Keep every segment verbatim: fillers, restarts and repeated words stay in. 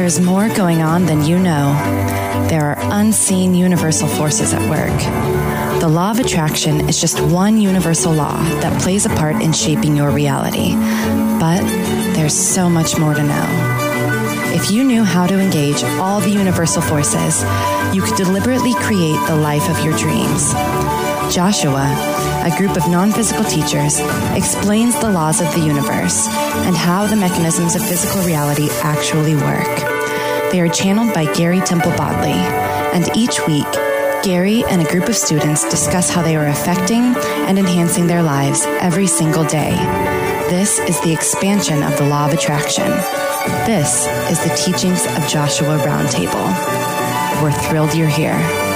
There's more going on than you know. There are unseen universal forces at work. The law of attraction is just one universal law that plays a part in shaping your reality. But there's so much more to know. If you knew how to engage all the universal forces, you could deliberately create the life of your dreams. Joshua, a group of non-physical teachers, explains the laws of the universe and how the mechanisms of physical reality actually work. They are channeled by Gary Temple Bodley, and each week, Gary and a group of students discuss how they are affecting and enhancing their lives every single day. This is the expansion of the law of attraction. This is the teachings of Joshua Roundtable. We're thrilled you're here.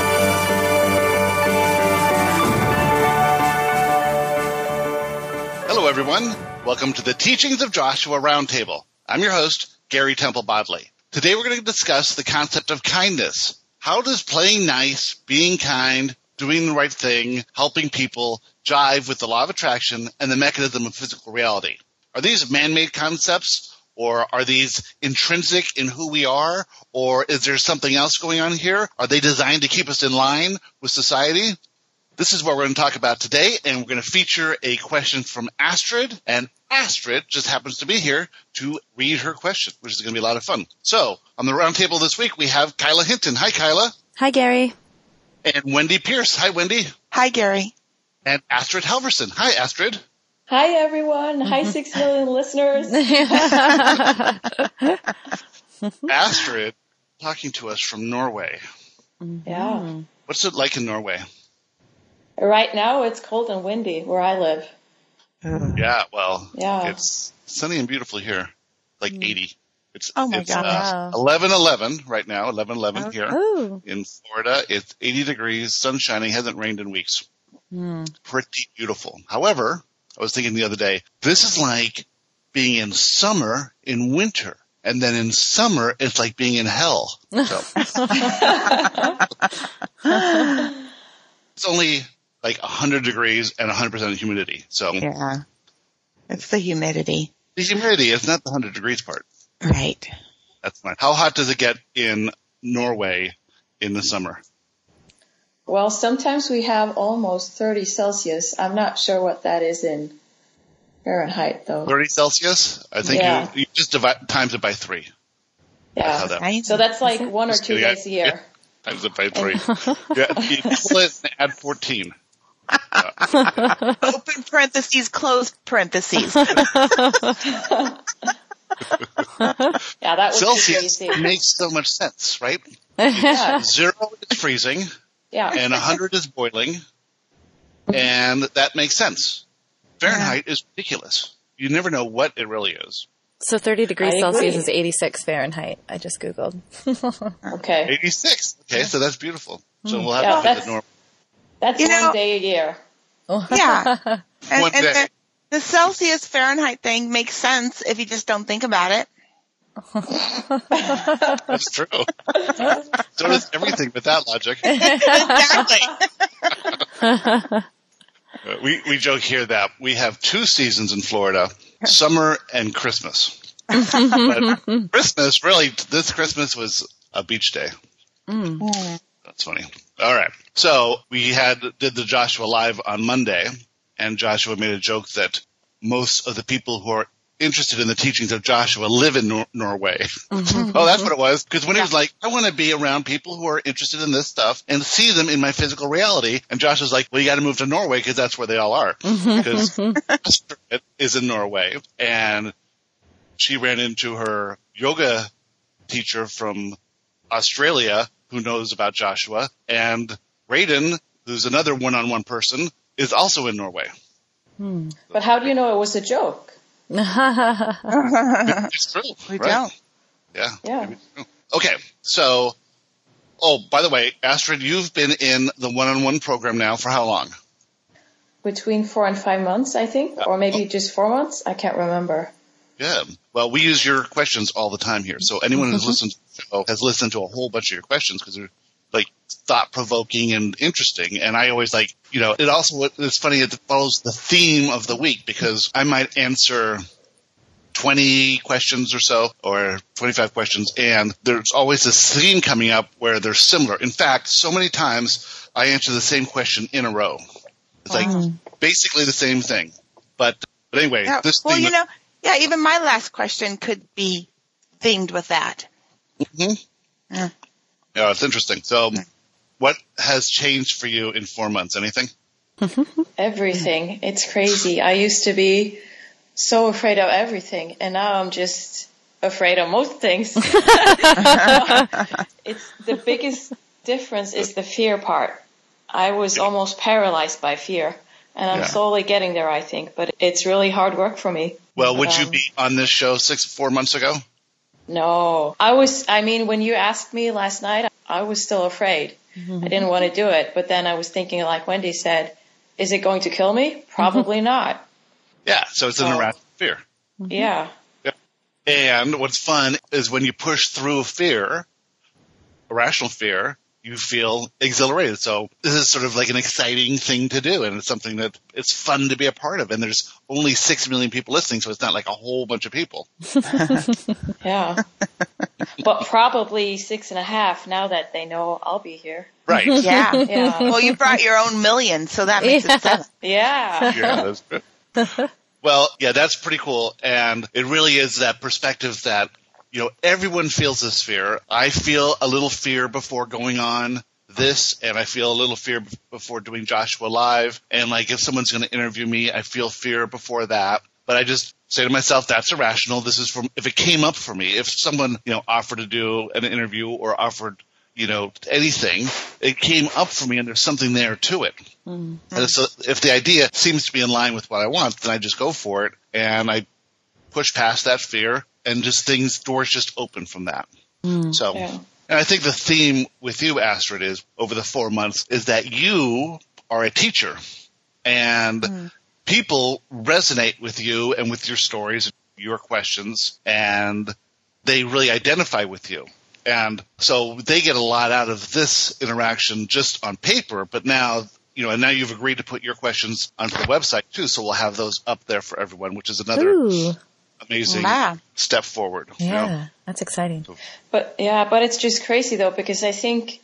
Hello, everyone. Welcome to the Teachings of Joshua Roundtable. I'm your host, Gary Temple Bodley. Today we're going to discuss the concept of kindness. How does playing nice, being kind, doing the right thing, helping people jive with the law of attraction and the mechanism of physical reality? Are these man-made concepts, or are these intrinsic in who we are, or is there something else going on here? Are they designed to keep us in line with society? This is what we're going to talk about today, and we're going to feature a question from Astrid, and Astrid just happens to be here to read her question, which is going to be a lot of fun. So, on the roundtable this week, we have Kyla Hinton. Hi, Kyla. Hi, Gary. And Wendy Pierce. Hi, Wendy. Hi, Gary. And Astrid Halverson. Hi, Astrid. Hi, everyone. Hi, six million listeners. Astrid, talking to us from Norway. Yeah. What's it like in Norway? Right now, it's cold and windy where I live. Yeah, well, yeah. It's sunny and beautiful here, like eighty. It's, oh, my it's, God. Uh, eleven eleven right now, eleven eleven oh. here Ooh. in Florida. It's eighty degrees, sun shining, hasn't rained in weeks. Mm. Pretty beautiful. However, I was thinking the other day, this is like being in summer in winter. And then in summer, it's like being in hell. So. It's only like one hundred degrees and one hundred percent humidity. So yeah, it's the humidity. The humidity is not the one hundred degrees part. Right. That's fine. How hot does it get in Norway in the summer? Well, sometimes we have almost thirty Celsius. I'm not sure what that is in Fahrenheit, though. thirty Celsius? I think yeah. you, you just divide times it by three. Yeah. That right. So that's like one or two days a year. Yeah. Times it by three. Yeah, you pull it and add fourteen. Uh, Open parentheses, close parentheses. Yeah, that would Celsius be crazy. makes so much sense, right? Yeah. Zero is freezing, Yeah. and one hundred is boiling, and that makes sense. Fahrenheit is ridiculous. You never know what it really is. So thirty degrees I Celsius agree. is eighty-six Fahrenheit. I just Googled. Okay. eighty-six. Okay, so that's beautiful. So we'll have Yeah, to that's- visit Norway. That's You one know- day a year. Yeah. And, One and day. the, the Celsius Fahrenheit thing makes sense if you just don't think about it. That's true. So does everything with that logic. Exactly. Uh, We we joke here that we have two seasons in Florida, summer and Christmas. But Christmas, really, this Christmas was a beach day. Mm. That's funny. All right. So we had did the Joshua Live on Monday, and Joshua made a joke that most of the people who are interested in the teachings of Joshua live in Nor- Norway. Mm-hmm. Oh, that's what it was. Because when he was like, I want to be around people who are interested in this stuff and see them in my physical reality. And Josh was like, well, you got to move to Norway because that's where they all are. Because Astrid is in Norway. And she ran into her yoga teacher from Australia who knows about Joshua. And Raiden, who's another one-on-one person, is also in Norway. Hmm. But how do you know it was a joke? It's true. We right? don't. Yeah. Yeah. maybe true. Okay. So, oh, by the way, Astrid, you've been in the one-on-one program now for how long? Between four and five months, I think. Or maybe just four months. I can't remember. Yeah. Well, we use your questions all the time here. So anyone who's listened to the show has listened to a whole bunch of your questions because they're like thought-provoking and interesting. And I always like, you know, it also, it's funny, it follows the theme of the week because I might answer twenty questions or so, or twenty-five questions, and there's always this theme coming up where they're similar. In fact, so many times I answer the same question in a row. It's like Wow. basically the same thing. But, but anyway, Yeah, this well, thing. you know, yeah, even my last question could be themed with that. Mhm. Yeah. Yeah, it's interesting. So, what has changed for you in four months? Anything? Everything. It's crazy. I used to be so afraid of everything, and now I'm just afraid of most things. It's the biggest difference is the fear part. I was almost paralyzed by fear, and I'm Yeah. slowly getting there, I think, but it's really hard work for me. Well, would But, you um, be on this show six, four months ago? No. I was, I mean, when you asked me last night, I was still afraid. I didn't want to do it, but then I was thinking, like Wendy said, is it going to kill me? Probably not. Yeah, so it's an Oh. irrational fear. Yeah. And what's fun is when you push through fear, irrational fear, you feel exhilarated. So this is sort of like an exciting thing to do, and it's something that it's fun to be a part of. And there's only six million people listening, so it's not like a whole bunch of people. Yeah. But probably six and a half now that they know I'll be here. Right. Yeah. Yeah. Well, you brought your own million, so that makes Yeah. it seven. Yeah. Yeah, that's good. Well, yeah, that's pretty cool. And it really is that perspective that, you know, everyone feels this fear. I feel a little fear before going on this, and I feel a little fear b- before doing Joshua Live. And, like, if someone's going to interview me, I feel fear before that. But I just say to myself, that's irrational. This is from, if it came up for me, if someone, you know, offered to do an interview or offered, you know, anything, it came up for me and there's something there to it. And so if the idea seems to be in line with what I want, then I just go for it and I push past that fear and just things, doors just open from that. So, Yeah. and I think the theme with you, Astrid, is over the four months is that you are a teacher and people resonate with you and with your stories, your questions, and they really identify with you. And so they get a lot out of this interaction just on paper, but now, you know, and now you've agreed to put your questions onto the website too, so we'll have those up there for everyone, which is another Ooh, amazing Wow. step forward. you yeah, know? that's exciting. But yeah, but it's just crazy though, because I think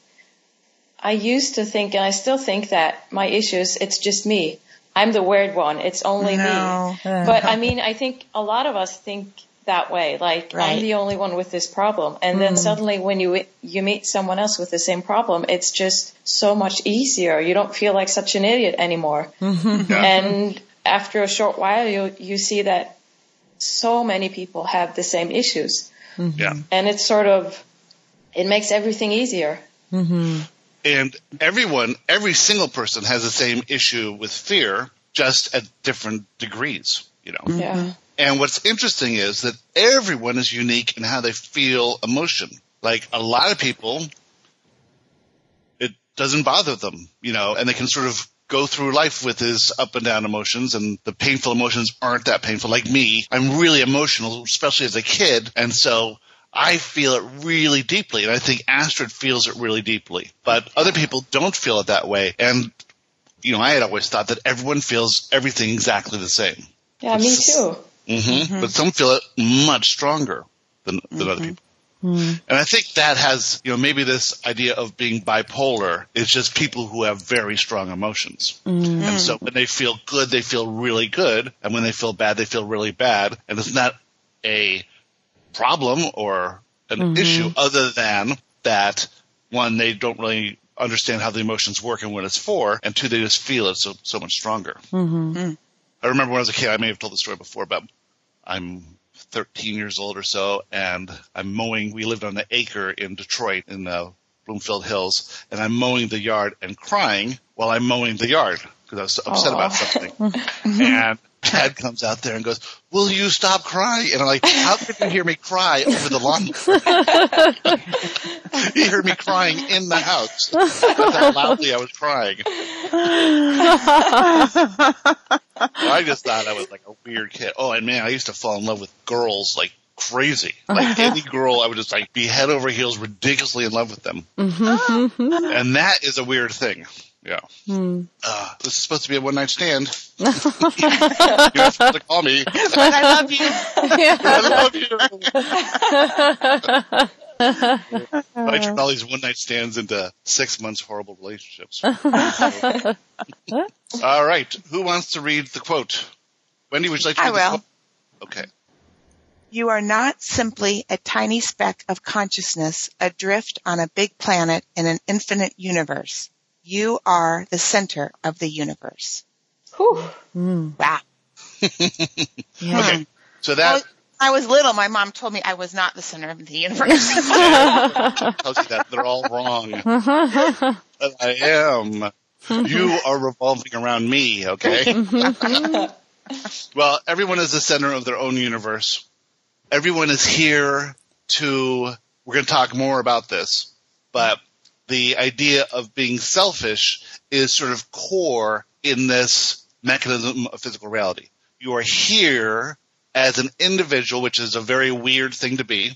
I used to think, and I still think that my issues, it's just me. I'm the weird one. It's only No. me. But I mean, I think a lot of us think that way. Like, Right. I'm the only one with this problem. And then suddenly when you you meet someone else with the same problem, it's just so much easier. You don't feel like such an idiot anymore. And after a short while, you you see that so many people have the same issues. Yeah. And it's sort of, it makes everything easier. And everyone, every single person has the same issue with fear, just at different degrees, you know. Yeah. And what's interesting is that everyone is unique in how they feel emotion. Like a lot of people, it doesn't bother them, you know, and they can sort of go through life with his up and down emotions, and the painful emotions aren't that painful. Like me, I'm really emotional, especially as a kid, and so I feel it really deeply, and I think Astrid feels it really deeply. But other people don't feel it that way, and, you know, I had always thought that everyone feels everything exactly the same. Yeah, me too. Mm-hmm. But some feel it much stronger than, than other people. And I think that has, you know, maybe this idea of being bipolar is just people who have very strong emotions. And so when they feel good, they feel really good. And when they feel bad, they feel really bad. And it's not a problem or an issue other than that, one, they don't really understand how the emotions work and what it's for. And two, they just feel it so, so much stronger. I remember when I was a kid, I may have told the story before, but I'm thirteen years old or so, and I'm mowing. We lived on an acre in Detroit in the Bloomfield Hills, and I'm mowing the yard and crying while I'm mowing the yard because I was upset about something. And Dad comes out there and goes, "Will you stop crying?" And I'm like, "How could you hear me cry over the lawn?" He heard me crying in the house. That's how loudly I was crying. I just thought I was like a weird kid. Oh, and man, I used to fall in love with girls like crazy. Like any girl, I would just like be head over heels ridiculously in love with them. And that is a weird thing. Yeah. Hmm. Uh, this is supposed to be a one-night stand. You're not supposed to call me. But I love you. I love you. I turn all these one-night stands into six months horrible relationships. All right. Who wants to read the quote? Wendy, would you like to read I the will. quote? Okay. You are not simply a tiny speck of consciousness adrift on a big planet in an infinite universe. You are the center of the universe. Whew. Mm. Wow. Yeah. Okay. So that... Well, I was little. My mom told me I was not the center of the universe. tells you that they're all wrong. But I am. You are revolving around me, okay? Well, everyone is the center of their own universe. Everyone is here to, we're going to talk more about this, but the idea of being selfish is sort of core in this mechanism of physical reality. You are here as an individual, which is a very weird thing to be,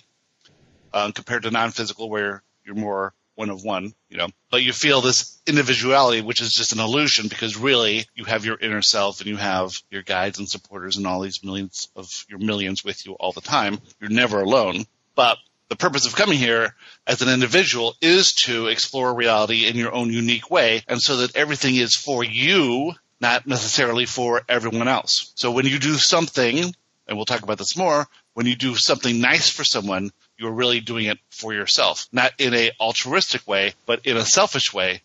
um, compared to non-physical where you're more one of one, you know, but you feel this individuality, which is just an illusion because really you have your inner self and you have your guides and supporters and all these millions of your millions with you all the time. You're never alone. But the purpose of coming here as an individual is to explore reality in your own unique way, and so that everything is for you, not necessarily for everyone else. So when you do something, and we'll talk about this more, when you do something nice for someone, you're really doing it for yourself, not in a altruistic way, but in a selfish way.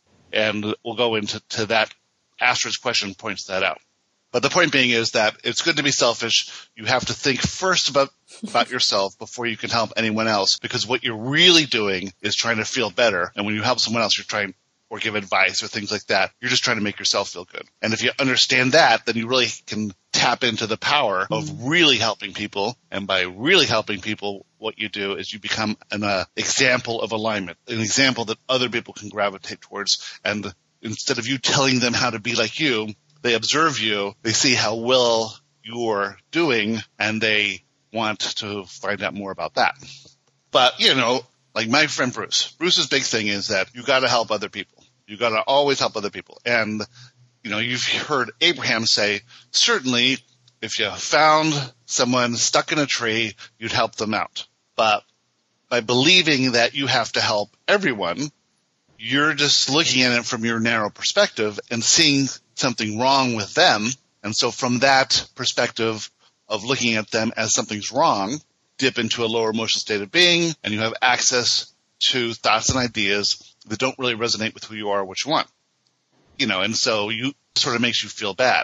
And we'll go into to that. Astrid's question points that out. But the point being is that it's good to be selfish. You have to think first about, about yourself before you can help anyone else, because what you're really doing is trying to feel better. And when you help someone else, you're trying or give advice or things like that, you're just trying to make yourself feel good. And if you understand that, then you really can tap into the power of really helping people. And by really helping people, what you do is you become an uh, example of alignment, an example that other people can gravitate towards. And instead of you telling them how to be like you, they observe you, they see how well you're doing, and they want to find out more about that. But, you know, like my friend Bruce, Bruce's big thing is that you got to help other people. You got to always help other people. And, you know, you've heard Abraham say, certainly if you found someone stuck in a tree, you'd help them out. But by believing that you have to help everyone, you're just looking at it from your narrow perspective and seeing something wrong with them. And so from that perspective of looking at them as something's wrong, dip into a lower emotional state of being, and you have access to thoughts and ideas that don't really resonate with who you are or what you want. You know, and so you sort of makes you feel bad.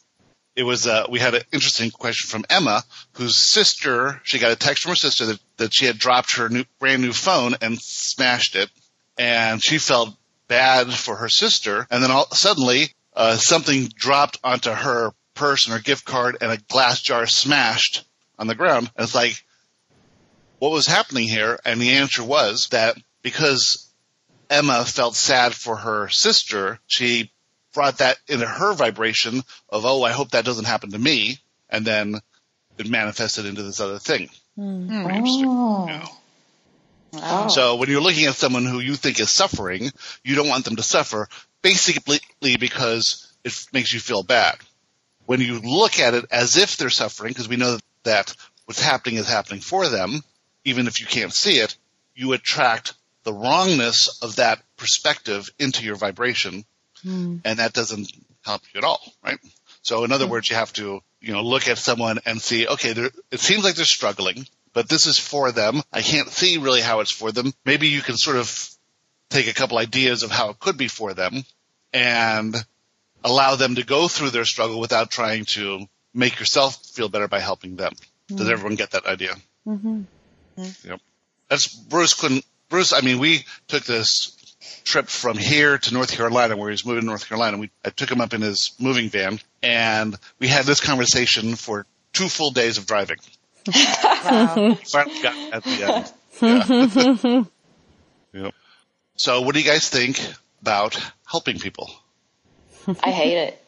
It was, uh, we had an interesting question from Emma, whose sister, she got a text from her sister that, that she had dropped her new, brand new phone and smashed it. And she felt bad for her sister. And then all, suddenly, uh, something dropped onto her purse and her gift card, and a glass jar smashed on the ground. And it's like, what was happening here? And the answer was that because Emma felt sad for her sister, she brought that into her vibration of, oh, I hope that doesn't happen to me. And then it manifested into this other thing. Mm. Very interesting. Oh. You know? Wow. So when you're looking at someone who you think is suffering, you don't want them to suffer, basically because it makes you feel bad. When you look at it as if they're suffering, because we know that what's happening is happening for them, even if you can't see it, you attract the wrongness of that perspective into your vibration, mm. and that doesn't help you at all, right? So in other mm. words, you have to, you know, look at someone and see, okay, it seems like they're struggling, but this is for them. I can't see really how it's for them. Maybe you can sort of take a couple ideas of how it could be for them and allow them to go through their struggle without trying to make yourself feel better by helping them. Mm. Does everyone get that idea? Mm-hmm. Yep. That's Bruce couldn't, Bruce, I mean, we took this trip from here to North Carolina, where he was moving to North Carolina. We, I took him up in his moving van, and we had this conversation for two full days of driving. Wow. Finally got at the end. Yeah. Yep. So what do you guys think about helping people? I hate it.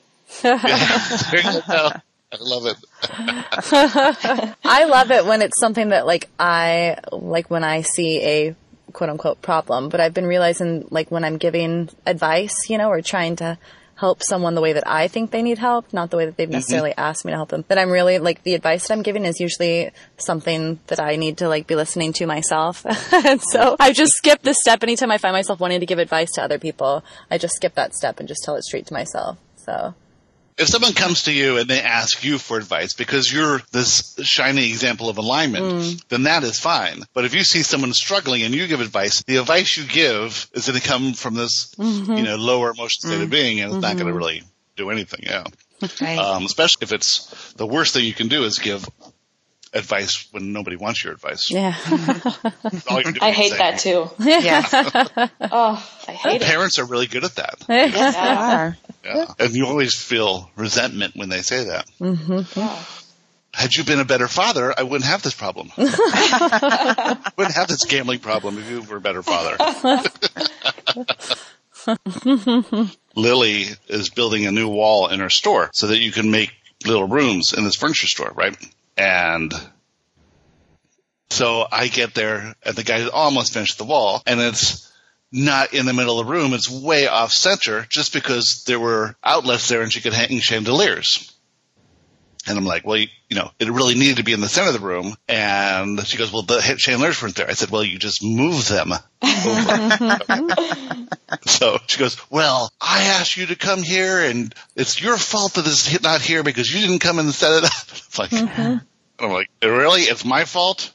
I love it. I love it when it's something that, like, I, like when I see a quote unquote problem. But I've been realizing, like, when I'm giving advice, you know, or trying to help someone the way that I think they need help, not the way that they've necessarily mm-hmm. asked me to help them, that I'm really, like, the advice that I'm giving is usually something that I need to, like, be listening to myself. And so I just skip this step. Anytime I find myself wanting to give advice to other people, I just skip that step and just tell it straight to myself. So if someone comes to you and they ask you for advice because you're this shining example of alignment, mm. then that is fine. But if you see someone struggling and you give advice, the advice you give is going to come from this, mm-hmm. you know, lower emotional state mm. of being, and it's mm-hmm. not going to really do anything. Yeah. Right. Um, especially if it's the worst thing you can do is give advice when nobody wants your advice. Yeah. I hate that too. Yeah. Oh, I hate well, it. Parents are really good at that. Yes, they are. Yeah. And you always feel resentment when they say that. Mm-hmm. Yeah. Had you been a better father, I wouldn't have this problem. I wouldn't have this gambling problem if you were a better father. Lily is building a new wall in her store so that you can make little rooms in this furniture store, right? And so I get there, and the guy almost finished the wall, and it's not in the middle of the room. It's way off center just because there were outlets there and she could hang chandeliers. And I'm like, well, you, you know, it really needed to be in the center of the room. And she goes, well, the chandeliers weren't there. I said, well, you just move them over. So she goes, well, I asked you to come here, and it's your fault that it's not here because you didn't come and set it up. I'm like, mm-hmm. I'm like, really? It's my fault?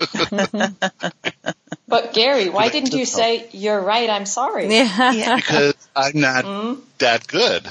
But Gary, why didn't you say, you're right, I'm sorry? Yeah. Because I'm not mm-hmm. that good.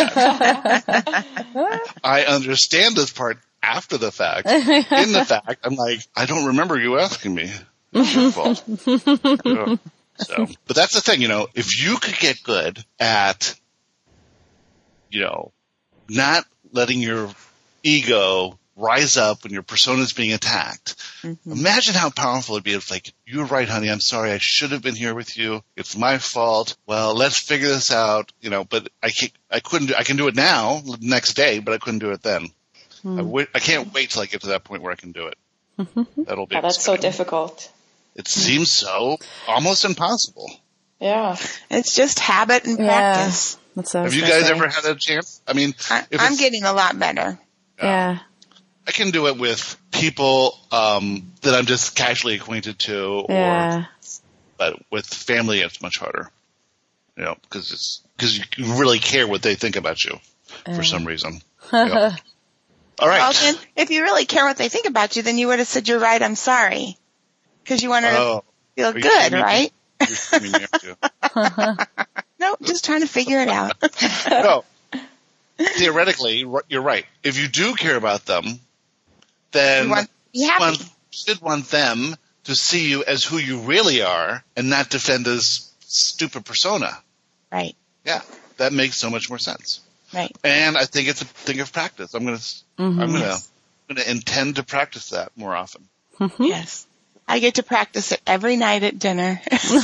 I understand this part after the fact. In the fact, I'm like, I don't remember you asking me. It's your fault. Yeah. So, but that's the thing, you know, if you could get good at, you know, not letting your ego rise up when your persona is being attacked. Mm-hmm. Imagine how powerful it'd be if, like, you're right, honey, I'm sorry, I should have been here with you. It's my fault. Well, let's figure this out, you know, but I can't, I couldn't do, I can do it now, the next day, but I couldn't do it then. Mm-hmm. I, w- I can't wait till I get to that point where I can do it. Mm-hmm. That'll be yeah, that's so difficult. It seems so almost impossible. Yeah. It's just habit and practice. Yeah, that's what I was Have you guys say. ever had a chance? I mean, I, I'm getting a lot better. Yeah. yeah. I can do it with people um, that I'm just casually acquainted to, yeah. or but with family it's much harder. You know, because it's because you really care what they think about you yeah. for some reason. Yeah. All right. Well, then, if you really care what they think about you, then you would have said, "You're right, I'm sorry," because you want to oh. feel good, right? You're screaming after you. No, just trying to figure it out. No. Theoretically, you're right. If you do care about them, then you want to be happy. You should want them to see you as who you really are and not defend this stupid persona. Right. Yeah, that makes so much more sense. Right. And I think it's a thing of practice. I'm going to, mm-hmm. I'm going to, I'm going to intend to practice that more often. Mm-hmm. Yes. I get to practice it every night at dinner.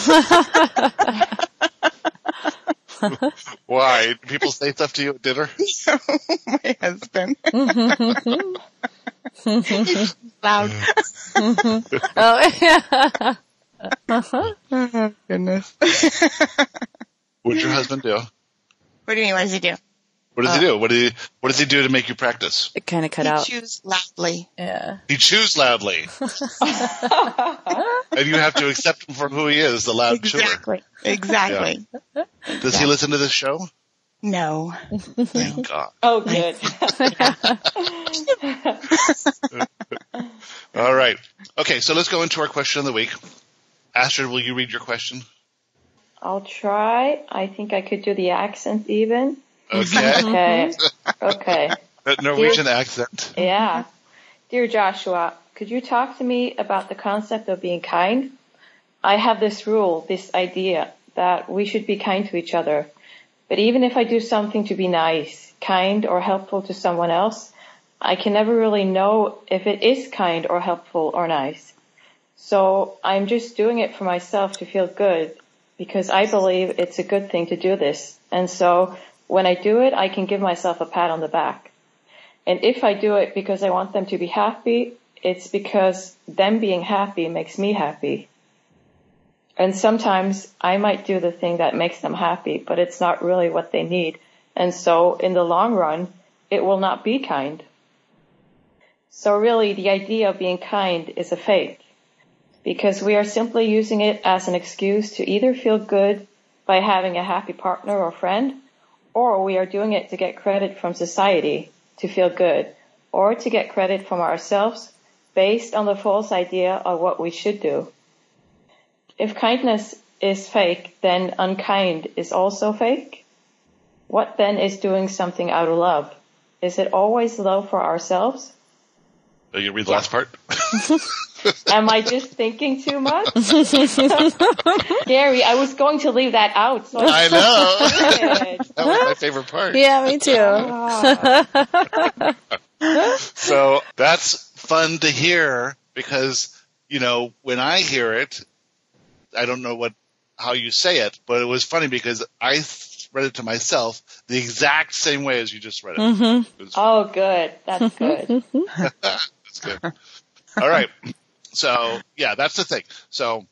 Why? Do people say stuff to you at dinner? My husband. He's loud. Oh, yeah. Uh-huh. Oh, goodness. What'd your husband do? What do you mean? What does he do? What does uh, he do? What, do he, what does he do to make you practice? It kind of cut he out. He chews loudly. Yeah. He chews loudly. And you have to accept him for who he is, the loud exactly. chewer. Exactly. Yeah. Does he listen to this show? No. Thank God. Oh, good. All right. Okay, so let's go into our question of the week. Astrid, will you read your question? I'll try. I think I could do the accent even. Okay. Okay. Okay. That Norwegian Dear, accent. Yeah. Dear Joshua, could you talk to me about the concept of being kind? I have this rule, this idea, that we should be kind to each other. But even if I do something to be nice, kind, or helpful to someone else, I can never really know if it is kind or helpful or nice. So I'm just doing it for myself to feel good, because I believe it's a good thing to do this. And so when I do it, I can give myself a pat on the back. And if I do it because I want them to be happy, it's because them being happy makes me happy. And sometimes I might do the thing that makes them happy, but it's not really what they need. And so in the long run, it will not be kind. So really, the idea of being kind is a fake, because we are simply using it as an excuse to either feel good by having a happy partner or friend, or we are doing it to get credit from society to feel good, or to get credit from ourselves based on the false idea of what we should do. If kindness is fake, then unkind is also fake. What then is doing something out of love? Is it always love for ourselves? Oh, you read the last part? Am I just thinking too much? Gary, I was going to leave that out. So I know. That was my favorite part. Yeah, me too. So that's fun to hear because, you know, when I hear it, I don't know what how you say it, but it was funny because I read it to myself the exact same way as you just read it. Mm-hmm. it was, oh, good. That's good. That's good. All right. So, yeah, that's the thing. So,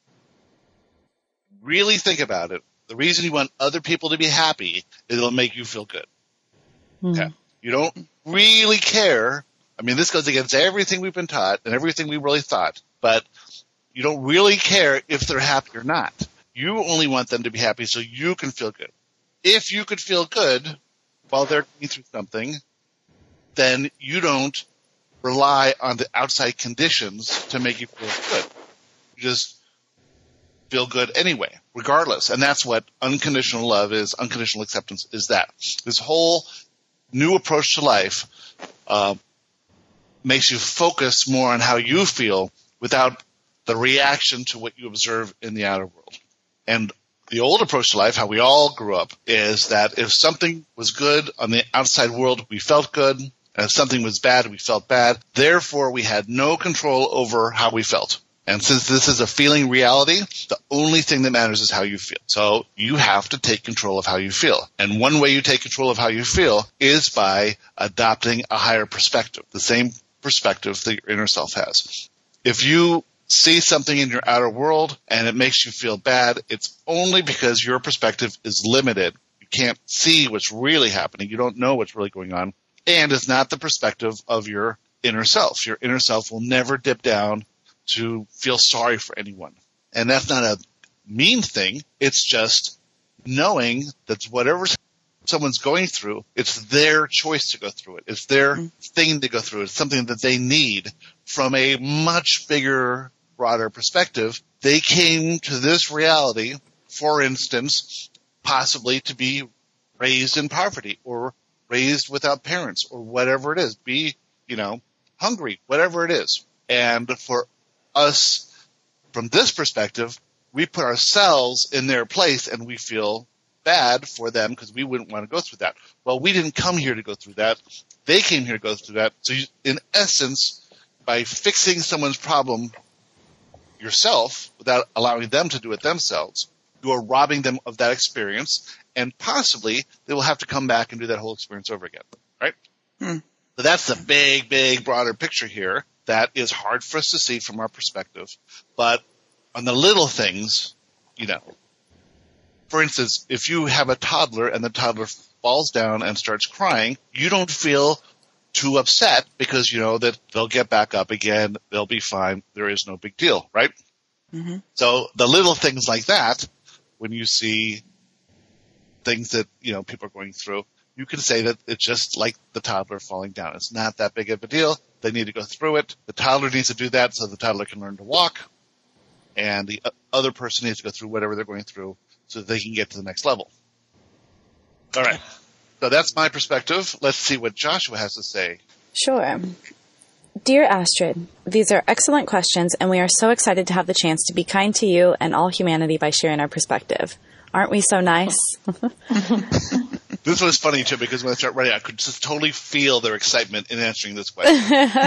really think about it. The reason you want other people to be happy is it'll make you feel good. Mm-hmm. Okay. You don't really care. I mean, this goes against everything we've been taught and everything we really thought, but you don't really care if they're happy or not. You only want them to be happy so you can feel good. If you could feel good while they're going through something, then you don't rely on the outside conditions to make you feel good. You just feel good anyway, regardless. And that's what unconditional love is. Unconditional acceptance is that. This whole new approach to life uh, makes you focus more on how you feel without the reaction to what you observe in the outer world. And the old approach to life, how we all grew up, is that if something was good on the outside world, we felt good. And if something was bad, we felt bad. Therefore, we had no control over how we felt. And since this is a feeling reality, the only thing that matters is how you feel. So you have to take control of how you feel. And one way you take control of how you feel is by adopting a higher perspective, the same perspective that your inner self has. If you see something in your outer world and it makes you feel bad, it's only because your perspective is limited. You can't see what's really happening. You don't know what's really going on. And it's not the perspective of your inner self. Your inner self will never dip down to feel sorry for anyone. And that's not a mean thing. It's just knowing that whatever someone's going through, it's their choice to go through it. It's their mm-hmm. thing to go through. It's something that they need from a much bigger, broader perspective. They came to this reality, for instance, possibly to be raised in poverty or raised without parents or whatever it is, be, you know, hungry, whatever it is. And for us, from this perspective, we put ourselves in their place and we feel bad for them because we wouldn't want to go through that. Well, we didn't come here to go through that. They came here to go through that. So you, in essence, by fixing someone's problem yourself without allowing them to do it themselves, you are robbing them of that experience, and possibly they will have to come back and do that whole experience over again, right? Hmm. So that's the big, big, broader picture here that is hard for us to see from our perspective. But on the little things, you know, for instance, if you have a toddler and the toddler falls down and starts crying, you don't feel too upset because you know that they'll get back up again, they'll be fine, there is no big deal, right? Mm-hmm. So the little things like that, when you see things that, you know, people are going through, you can say that it's just like the toddler falling down. It's not that big of a deal. They need to go through it. The toddler needs to do that so the toddler can learn to walk, and the other person needs to go through whatever they're going through so that they can get to the next level. All right. So that's my perspective. Let's see what Joshua has to say. Sure. Dear Astrid, these are excellent questions, and we are so excited to have the chance to be kind to you and all humanity by sharing our perspective. Aren't we so nice? This was funny, too, because when I started writing, I could just totally feel their excitement in answering this question.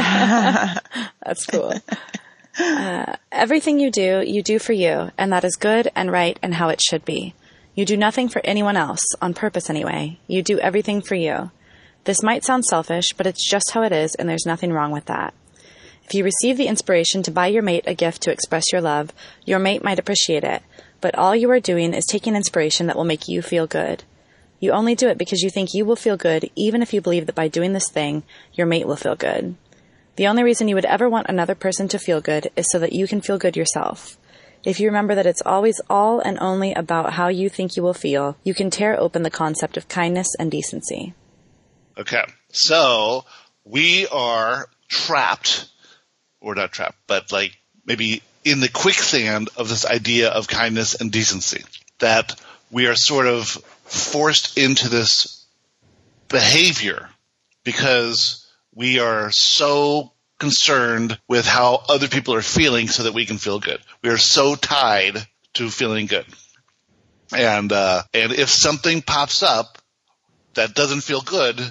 That's cool. Uh, everything you do, you do for you, and that is good and right and how it should be. You do nothing for anyone else, on purpose anyway. You do everything for you. This might sound selfish, but it's just how it is, and there's nothing wrong with that. If you receive the inspiration to buy your mate a gift to express your love, your mate might appreciate it, but all you are doing is taking inspiration that will make you feel good. You only do it because you think you will feel good, even if you believe that by doing this thing, your mate will feel good. The only reason you would ever want another person to feel good is so that you can feel good yourself. If you remember that it's always all and only about how you think you will feel, you can tear open the concept of kindness and decency. Okay, so we are trapped, or not trapped, but like maybe in the quicksand of this idea of kindness and decency, that we are sort of forced into this behavior because we are so concerned with how other people are feeling so that we can feel good. We are so tied to feeling good. And uh, and if something pops up that doesn't feel good,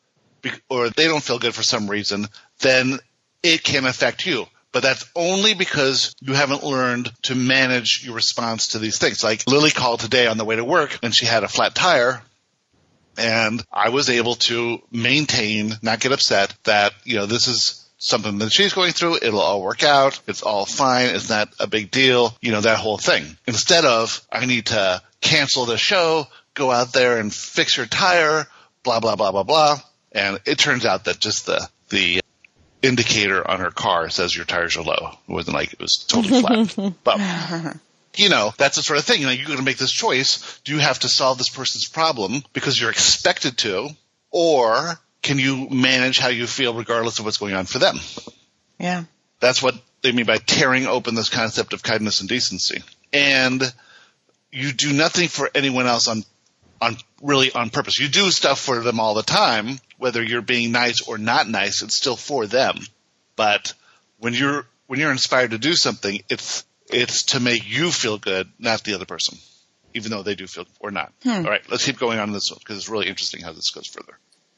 or they don't feel good for some reason, then it can affect you. But that's only because you haven't learned to manage your response to these things. Like Lily called today on the way to work, and she had a flat tire. And I was able to maintain, not get upset, that, you know, this is something that she's going through. It'll all work out. It's all fine. It's not a big deal. You know, that whole thing. Instead of, I need to cancel the show, go out there and fix your tire, blah, blah, blah, blah, blah. And it turns out that just the the indicator on her car says your tires are low. It wasn't like it was totally flat. But, you know, that's the sort of thing. You know, you're going to make this choice. Do you have to solve this person's problem because you're expected to, or can you manage how you feel regardless of what's going on for them? Yeah. That's what they mean by tearing open this concept of kindness and decency. And you do nothing for anyone else on on really on purpose. You do stuff for them all the time, whether you're being nice or not nice, it's still for them. But when you're when you're inspired to do something, it's it's to make you feel good, not the other person, even though they do feel or not. Hmm. All right, let's keep going on this one because it's really interesting how this goes further.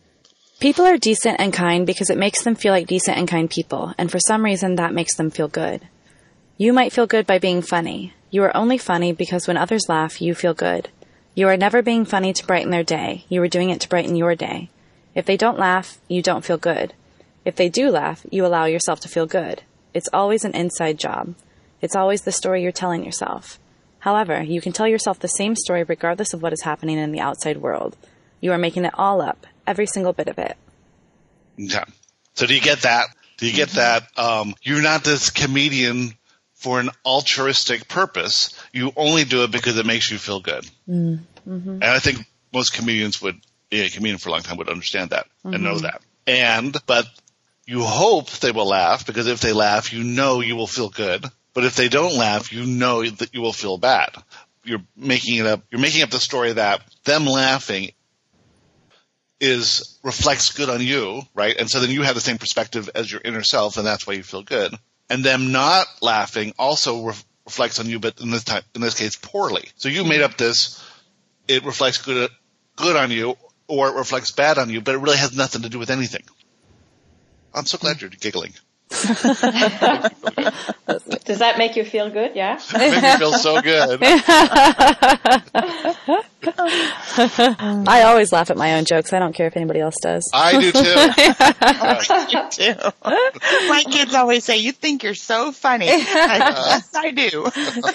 People are decent and kind because it makes them feel like decent and kind people, and for some reason that makes them feel good. You might feel good by being funny. You are only funny because when others laugh, you feel good. You are never being funny to brighten their day. You are doing it to brighten your day. If they don't laugh, you don't feel good. If they do laugh, you allow yourself to feel good. It's always an inside job. It's always the story you're telling yourself. However, you can tell yourself the same story regardless of what is happening in the outside world. You are making it all up, every single bit of it. Okay. So do you get that? Do you get that? Um, you're not this comedian for an altruistic purpose. You only do it because it makes you feel good. Mm-hmm. And I think most comedians would, yeah, a comedian for a long time would understand that mm-hmm. and know that. And, but you hope they will laugh because if they laugh, you know you will feel good. But if they don't laugh, you know that you will feel bad. You're making it up. You're making up the story that them laughing is reflects good on you, right? And so then you have the same perspective as your inner self, and that's why you feel good. And them not laughing also re- reflects on you, but in this time, in this case, poorly. So you made up this. It reflects good, good on you, or it reflects bad on you, but it really has nothing to do with anything. I'm so glad you're giggling. Does that make you feel good? Yeah. It made me feel so good. I always laugh at my own jokes. I don't care if anybody else does. I do too. I do too. My kids always say, "You think you're so funny." Yes, I do.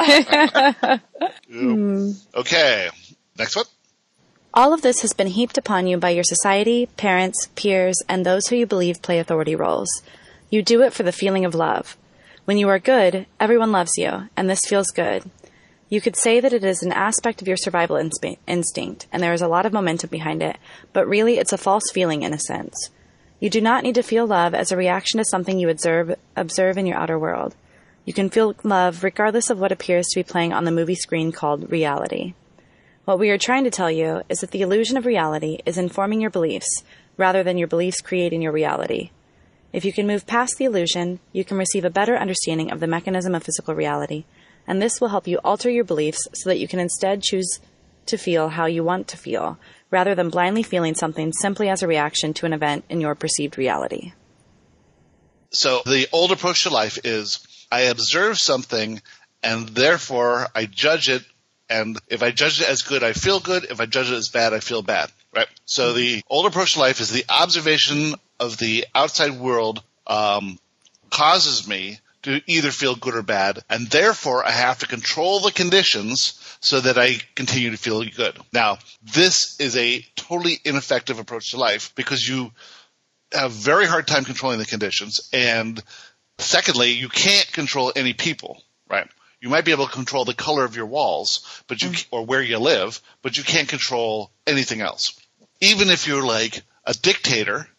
Yep. Okay. Next one. All of this has been heaped upon you by your society, parents, peers, and those who you believe play authority roles. You do it for the feeling of love. When you are good, everyone loves you, and this feels good. You could say that it is an aspect of your survival insp- instinct, and there is a lot of momentum behind it, but really it's a false feeling in a sense. You do not need to feel love as a reaction to something you observe, observe in your outer world. You can feel love regardless of what appears to be playing on the movie screen called reality. What we are trying to tell you is that the illusion of reality is informing your beliefs, rather than your beliefs creating your reality. If you can move past the illusion, you can receive a better understanding of the mechanism of physical reality, and this will help you alter your beliefs so that you can instead choose to feel how you want to feel, rather than blindly feeling something simply as a reaction to an event in your perceived reality. So the old approach to life is I observe something, and therefore I judge it, and if I judge it as good, I feel good. If I judge it as bad, I feel bad. Right? So the old approach to life is the observation of the outside world um, causes me to either feel good or bad, and therefore I have to control the conditions so that I continue to feel good. Now, this is a totally ineffective approach to life because you have a very hard time controlling the conditions, and secondly, you can't control any people, right? You might be able to control the color of your walls, but you or where you live, but you can't control anything else. Even if you're like a dictator,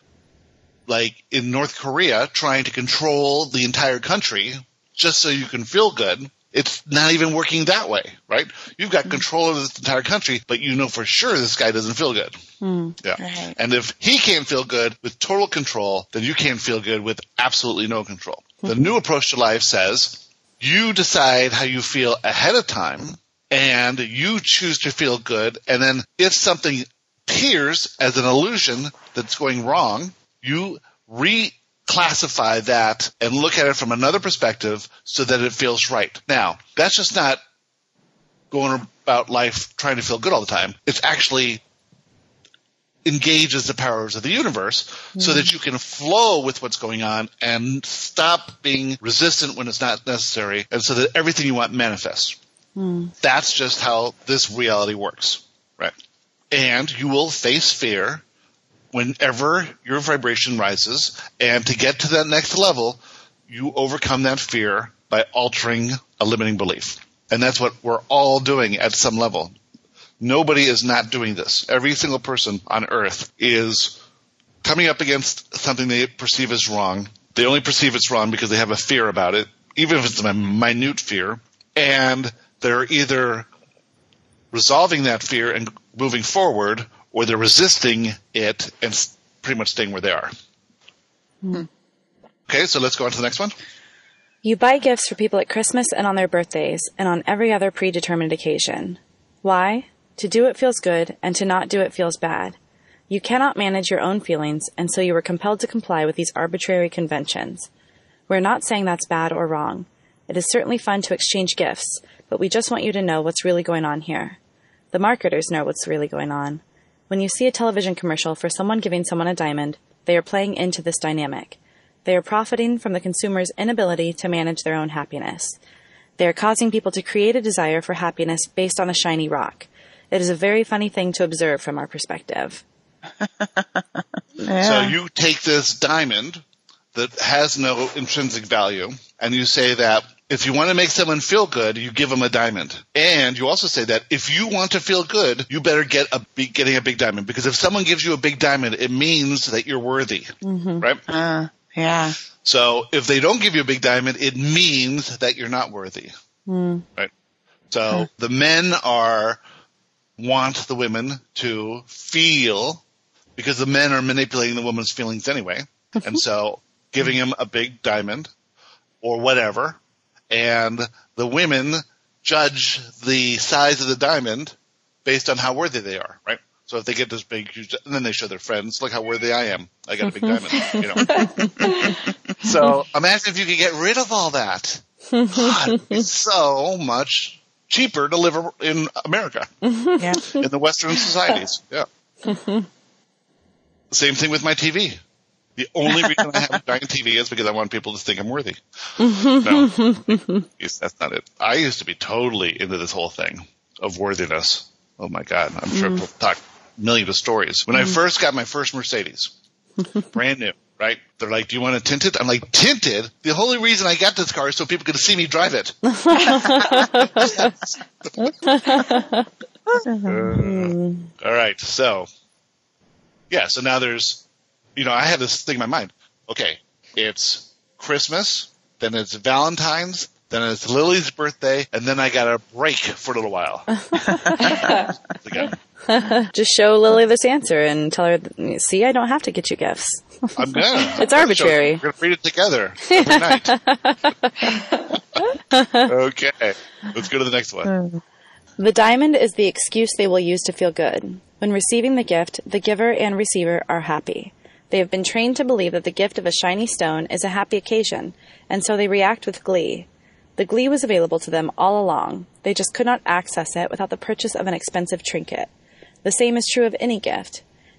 like in North Korea, trying to control the entire country just so you can feel good, it's not even working that way, right? You've got control of this entire country, but you know for sure this guy doesn't feel good. Mm. Yeah. Right. And if he can't feel good with total control, then you can't feel good with absolutely no control. Mm-hmm. The new approach to life says you decide how you feel ahead of time, and you choose to feel good, and then if something appears as an illusion that's going wrong, you reclassify that and look at it from another perspective so that it feels right. Now, that's just not going about life trying to feel good all the time. It's actually engages the powers of the universe mm. so that you can flow with what's going on and stop being resistant when it's not necessary, and so that everything you want manifests. Mm. That's just how this reality works, right? And you will face fear whenever your vibration rises, and to get to that next level, you overcome that fear by altering a limiting belief. And that's what we're all doing at some level. Nobody is not doing this. Every single person on Earth is coming up against something they perceive as wrong. They only perceive it's wrong because they have a fear about it, even if it's a minute fear. And they're either resolving that fear and moving forward, or they're resisting it and pretty much staying where they are. Hmm. Okay, so let's go on to the next one. You buy gifts for people at Christmas and on their birthdays and on every other predetermined occasion. Why? To do it feels good, and to not do it feels bad. You cannot manage your own feelings, and so you are compelled to comply with these arbitrary conventions. We're not saying that's bad or wrong. It is certainly fun to exchange gifts, but we just want you to know what's really going on here. The marketers know what's really going on. When you see a television commercial for someone giving someone a diamond, they are playing into this dynamic. They are profiting from the consumer's inability to manage their own happiness. They are causing people to create a desire for happiness based on a shiny rock. It is a very funny thing to observe from our perspective. Yeah. So you take this diamond that has no intrinsic value, and you say that if you want to make someone feel good, you give them a diamond. And you also say that if you want to feel good, you better get a big, getting a big diamond. Because if someone gives you a big diamond, it means that you're worthy, mm-hmm. right? Uh, yeah. So if they don't give you a big diamond, it means that you're not worthy, mm. right? So uh. the men are want the women to feel, because the men are manipulating the woman's feelings anyway. And so giving him a big diamond or whatever, and the women judge the size of the diamond based on how worthy they are, right? So if they get this big, huge, and then they show their friends, look how worthy I am. I got a big diamond, you know. So imagine if you could get rid of all that. God, it's so much cheaper to live in America, yeah. in the Western societies. Yeah. Same thing with my T V. The only reason I have a giant T V is because I want people to think I'm worthy. No, yes, that's not it. I used to be totally into this whole thing of worthiness. Oh my God, I'm sure we'll talk millions of stories. When I first got my first Mercedes, brand new, right? They're like, "Do you want it tinted?" I'm like, "Tinted? The only reason I got this car is so people could see me drive it." uh, all right, so yeah, so now there's, you know, I had this thing in my mind. Okay, it's Christmas, then it's Valentine's, then it's Lily's birthday, and then I got a break for a little while. Just show Lily this answer and tell her, see, I don't have to get you gifts. I'm gonna. It's arbitrary. We're going to read it together every night. Okay, let's go to the next one. The diamond is the excuse they will use to feel good. When receiving the gift, the giver and receiver are happy. They have been trained to believe that the gift of a shiny stone is a happy occasion, and so they react with glee. The glee was available to them all along. They just could not access it without the purchase of an expensive trinket. The same is true of any gift.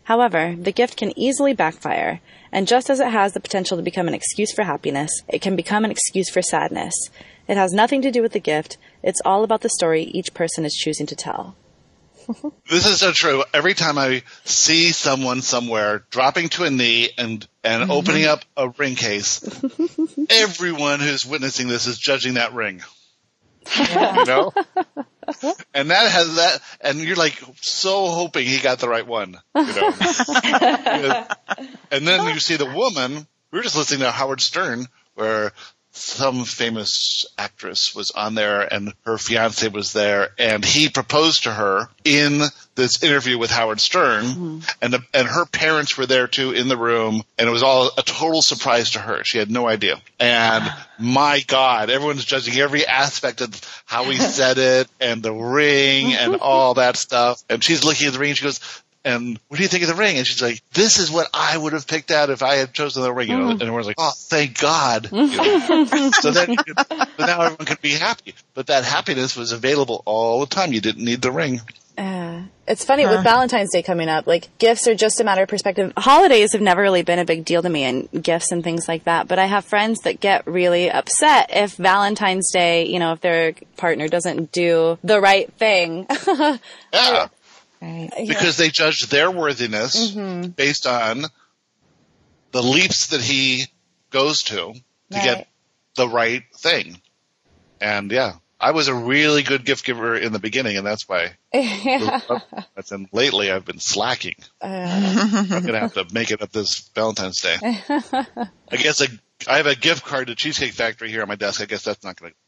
However, the gift can easily backfire, and just as it has the potential to become an excuse for happiness, it can become an excuse for sadness. It has nothing to do with the gift. It's all about the story each person is choosing to tell. This is so true. Every time I see someone somewhere dropping to a knee and, and mm-hmm. opening up a ring case, everyone who's witnessing this is judging that ring. Yeah. You know? And that has that, and you're like so hoping he got the right one. You know? And then you see the woman. We were just listening to Howard Stern, where some famous actress was on there and her fiance was there, and he proposed to her in this interview with Howard Stern, mm-hmm. and the, and her parents were there too in the room, and it was all a total surprise to her. She had no idea. And my God, everyone's judging every aspect of how he said it and the ring and all that stuff. And she's looking at the ring and she goes, and what do you think of the ring? And she's like, this is what I would have picked out if I had chosen the ring. You know? Mm. And everyone's like, oh, thank God. You know? So then so now everyone can be happy. But that happiness was available all the time. You didn't need the ring. Uh, it's funny, huh. with Valentine's Day coming up, like, gifts are just a matter of perspective. Holidays have never really been a big deal to me, and gifts and things like that. But I have friends that get really upset if Valentine's Day, you know, if their partner doesn't do the right thing. Yeah. Right. Because they judge their worthiness mm-hmm. based on the leaps that he goes to to right. get the right thing. And yeah, I was a really good gift giver in the beginning, and that's why. Yeah. And lately I've been slacking. Uh. I'm going to have to make it up this Valentine's Day. I guess I, I have a gift card to Cheesecake Factory here on my desk. I guess that's not going to.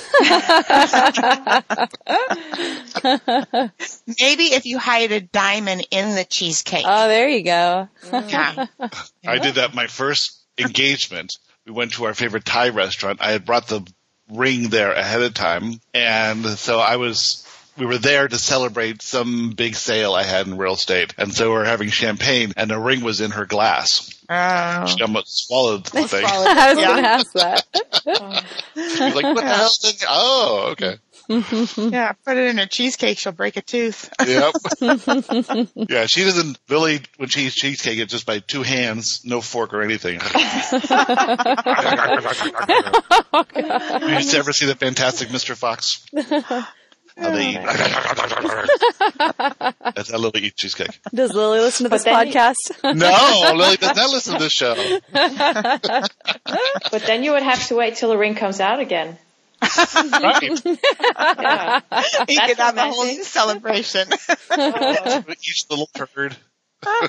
Maybe if you hide a diamond in the cheesecake. Oh, there you go. Yeah. I did that my first engagement. We went to our favorite Thai restaurant. I had brought the ring there ahead of time, and so I was we were there to celebrate some big sale I had in real estate, and so we were having champagne, and the ring was in her glass. Oh. She almost swallowed the thing. I was yeah. going to ask that. She was like, what the hell? Did you? Oh, okay. Yeah, put it in her cheesecake, she'll break a tooth. Yep. Yeah, she doesn't really, when she eats cheesecake, it's just by two hands, no fork or anything. Oh, you used to ever see the Fantastic Mister Fox? How they eat. That's how Lily eats cheesecake. Does Lily listen to this podcast? No, Lily does not listen to this show. But then you would have to wait till the ring comes out again. Right. Yeah. You could have a whole new celebration. Oh. Each little turd. Oh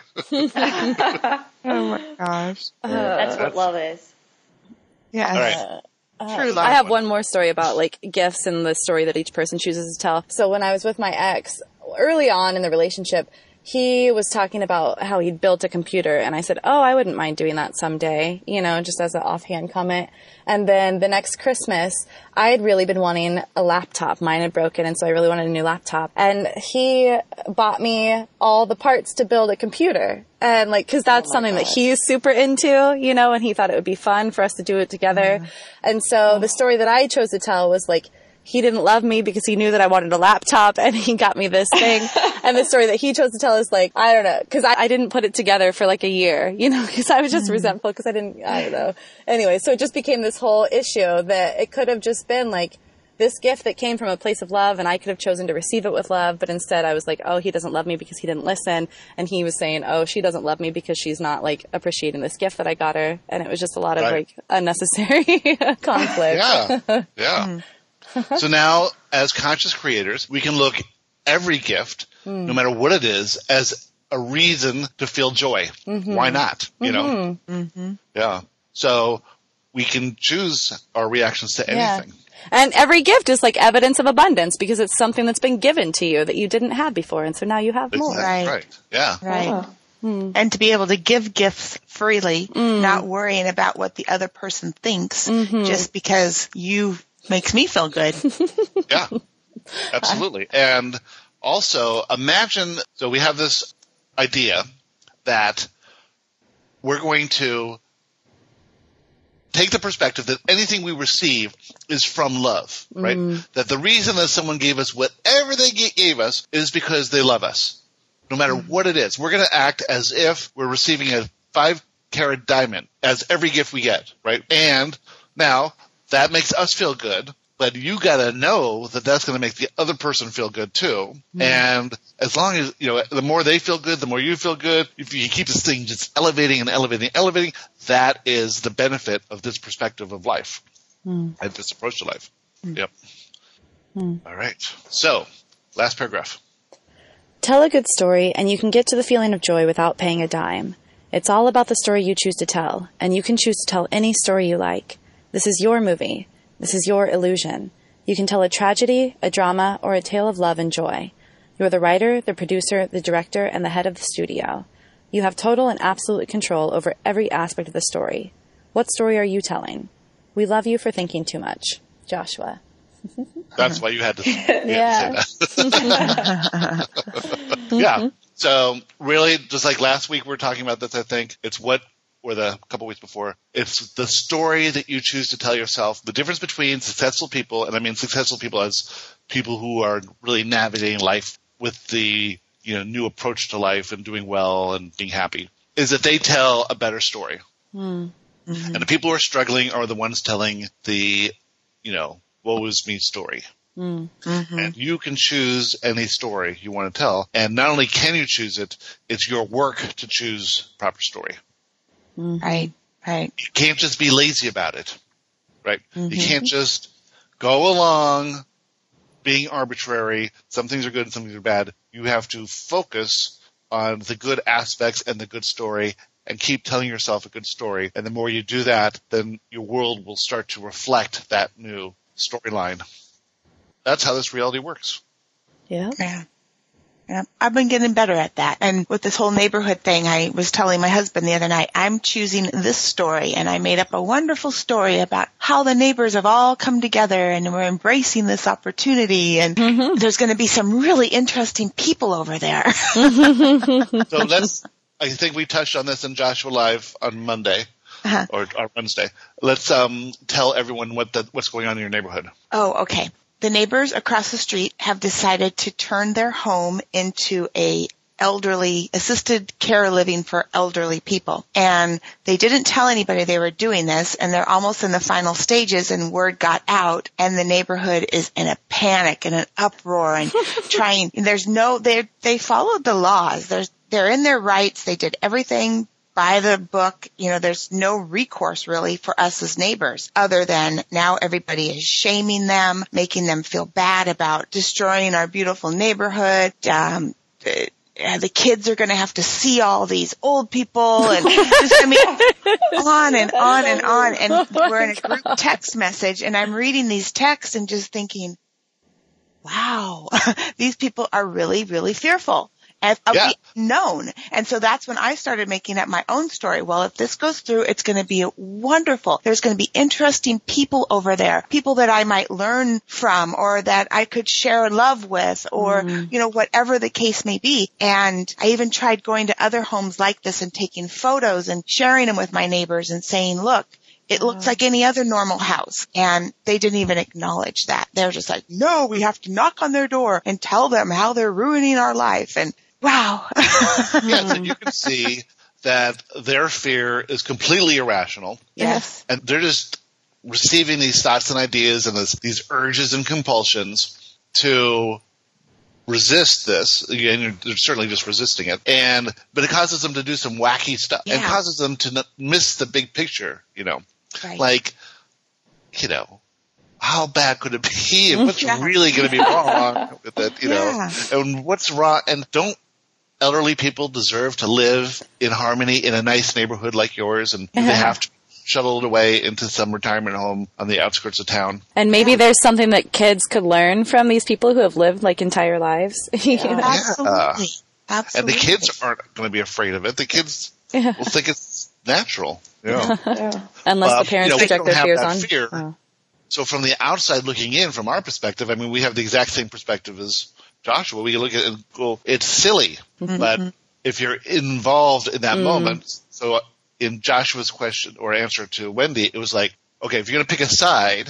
my gosh. Uh, that's what love is. Yeah. All right. Uh, True love. I have one more story about like gifts and the story that each person chooses to tell. So when I was with my ex, early on in the relationship, he was talking about how he'd built a computer, and I said, oh, I wouldn't mind doing that someday, you know, just as an offhand comment. And then the next Christmas, I had really been wanting a laptop. Mine had broken, and so I really wanted a new laptop. And he bought me all the parts to build a computer. And like, cause that's oh something God. that he's super into, you know, and he thought it would be fun for us to do it together. Mm. And so oh. the story that I chose to tell was like, he didn't love me because he knew that I wanted a laptop, and he got me this thing. And the story that he chose to tell is like, I don't know, because I, I didn't put it together for like a year, you know, because I was just mm. resentful because I didn't, I don't know. Anyway, so it just became this whole issue that it could have just been like this gift that came from a place of love, and I could have chosen to receive it with love, but instead I was like, oh, he doesn't love me because he didn't listen. And he was saying, oh, she doesn't love me because she's not like appreciating this gift that I got her. And it was just a lot of right. like unnecessary conflict. Yeah. Yeah. Mm. So now, as conscious creators, we can look every gift, mm. no matter what it is, as a reason to feel joy. Mm-hmm. Why not? You mm-hmm. know? Mm-hmm. Yeah. So we can choose our reactions to anything. Yeah. And every gift is like evidence of abundance because it's something that's been given to you that you didn't have before, and so now you have exactly. more. Right. Right. Yeah. Right. Oh. Mm. And to be able to give gifts freely, mm. not worrying about what the other person thinks, mm-hmm. just because you makes me feel good. Yeah, absolutely. And also imagine, so we have this idea that we're going to take the perspective that anything we receive is from love, right? Mm. That the reason that someone gave us whatever they gave us is because they love us. no matter mm-hmm. what it is. We're going to act as if we're receiving a five-carat diamond as every gift we get, right? And now that makes us feel good, but you got to know that that's going to make the other person feel good too. Mm-hmm. And as long as, you know, the more they feel good, the more you feel good. If you keep this thing just elevating and elevating and elevating, that is the benefit of this perspective of life mm. and this approach to life. Mm. Yep. Mm. All right. So, last paragraph. Tell a good story, and you can get to the feeling of joy without paying a dime. It's all about the story you choose to tell, and you can choose to tell any story you like. This is your movie. This is your illusion. You can tell a tragedy, a drama, or a tale of love and joy. You're the writer, the producer, the director, and the head of the studio. You have total and absolute control over every aspect of the story. What story are you telling? We love you for thinking too much. Joshua. That's why you had to, you yeah. had to say that. Yeah. So really, just like last week we were talking about this, I think, it's what, or the couple weeks before, it's the story that you choose to tell yourself. The difference between successful people, and I mean successful people as people who are really navigating life with the, you know, new approach to life and doing well and being happy, is that they tell a better story. Mm-hmm. And the people who are struggling are the ones telling the, you know, woe is me story. Mm-hmm. And you can choose any story you want to tell. And not only can you choose it, it's your work to choose proper story. Mm-hmm. Right, right. You can't just be lazy about it, right? Mm-hmm. You can't just go along being arbitrary. Some things are good and some things are bad. You have to focus on the good aspects and the good story and keep telling yourself a good story. And the more you do that, then your world will start to reflect that new storyline. That's how this reality works. Yeah. Yeah. Yeah. I've been getting better at that. And with this whole neighborhood thing, I was telling my husband the other night, I'm choosing this story, and I made up a wonderful story about how the neighbors have all come together and we're embracing this opportunity, and mm-hmm. there's going to be some really interesting people over there. So let's, I think we touched on this in Joshua Live on Monday. Uh-huh. Or, or Wednesday. Let's um, tell everyone what the, what's going on in your neighborhood. Oh, okay. The neighbors across the street have decided to turn their home into a elderly, assisted care living for elderly people. And they didn't tell anybody they were doing this, and they're almost in the final stages, and word got out, and the neighborhood is in a panic and an uproar and trying, and there's no, they they followed the laws. There's, they're in their rights. They did everything by the book. You know, there's no recourse really for us as neighbors other than now everybody is shaming them, making them feel bad about destroying our beautiful neighborhood. Um, the, the kids are going to have to see all these old people, and just, I mean, on and on and on. And we're in a group text message, and I'm reading these texts and just thinking, wow, these people are really, really fearful of yeah. being known. And so that's when I started making up my own story. Well, if this goes through, it's going to be wonderful. There's going to be interesting people over there, people that I might learn from or that I could share love with or, mm. you know, whatever the case may be. And I even tried going to other homes like this and taking photos and sharing them with my neighbors and saying, look, it looks like any other normal house. And they didn't even acknowledge that. They're just like, no, we have to knock on their door and tell them how they're ruining our life. And wow. Yes, and you can see that their fear is completely irrational. Yes. And they're just receiving these thoughts and ideas and this, these urges and compulsions to resist this. Again, they're certainly just resisting it. And but it causes them to do some wacky stuff. Yeah. And causes them to n- miss the big picture, you know. Right. Like, you know, how bad could it be? And what's yeah. really going to be wrong with it, you yeah. know? And what's wrong? And don't elderly people deserve to live in harmony in a nice neighborhood like yours, and uh-huh. they have to shuttle it away into some retirement home on the outskirts of town. And maybe yeah. there's something that kids could learn from these people who have lived like entire lives. Yeah. Absolutely. Absolutely. And the kids aren't going to be afraid of it. The kids yeah. will think it's natural. Yeah. yeah. Unless uh, the parents you know, project their fears on. Fear. Oh. So from the outside looking in, from our perspective, I mean, we have the exact same perspective as Joshua. We can look at it and go, it's silly. Mm-hmm. But if you're involved in that mm. moment, so in Joshua's question or answer to Wendy, it was like, okay, if you're going to pick a side,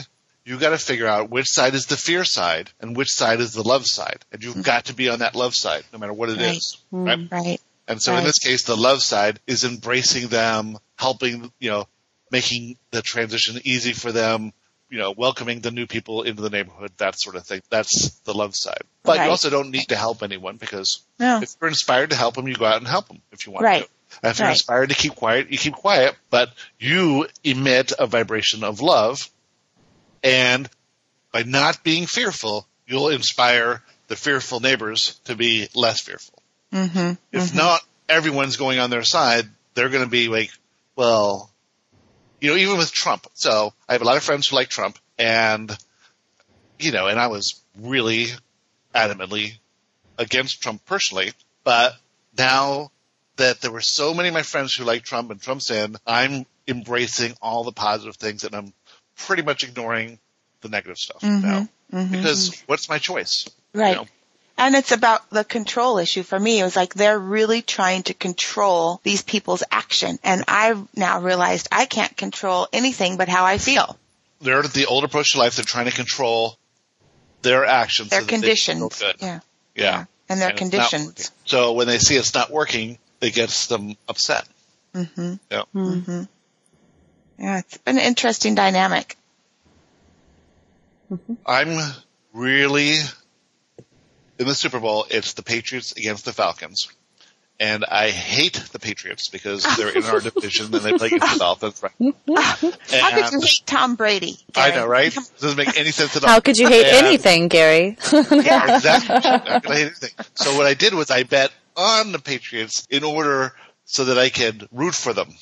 you got to figure out which side is the fear side and which side is the love side. And you've mm-hmm. got to be on that love side, no matter what it right. is. Mm-hmm. Right? Right. And so right. in this case, the love side is embracing them, helping, you know, making the transition easy for them, you know, welcoming the new people into the neighborhood, that sort of thing. That's the love side. But right. you also don't need to help anyone, because no. if you're inspired to help them, you go out and help them if you want right. to. And if you're right. inspired to keep quiet, you keep quiet, but you emit a vibration of love, and by not being fearful, you'll inspire the fearful neighbors to be less fearful. Mm-hmm. If mm-hmm. not everyone's going on their side, they're going to be like, well, you know, even with Trump. So I have a lot of friends who like Trump, and, you know, and I was really adamantly against Trump personally, but now that there were so many of my friends who like Trump and Trump's in, I'm embracing all the positive things, and I'm pretty much ignoring the negative stuff mm-hmm. now. Mm-hmm. Because what's my choice? Right. You know? And it's about the control issue for me. It was like they're really trying to control these people's action. And I've now realized I can't control anything but how I feel. They're at the older approach to life. They're trying to control their actions. Their so conditions. Good. Yeah. Yeah. yeah. And their and conditions. So when they see it's not working, it gets them upset. Mm-hmm. Yeah. Mm-hmm. Yeah, it's been an interesting dynamic. Mm-hmm. I'm really... In the Super Bowl, it's the Patriots against the Falcons. And I hate the Patriots because they're in our division and they play against the Dolphins. Right? How could you hate Tom Brady, Gary? I know, right? It doesn't make any sense at all. How could you hate and, anything, Gary? Yeah, exactly. How could I hate anything? So what I did was I bet on the Patriots in order so that I could root for them.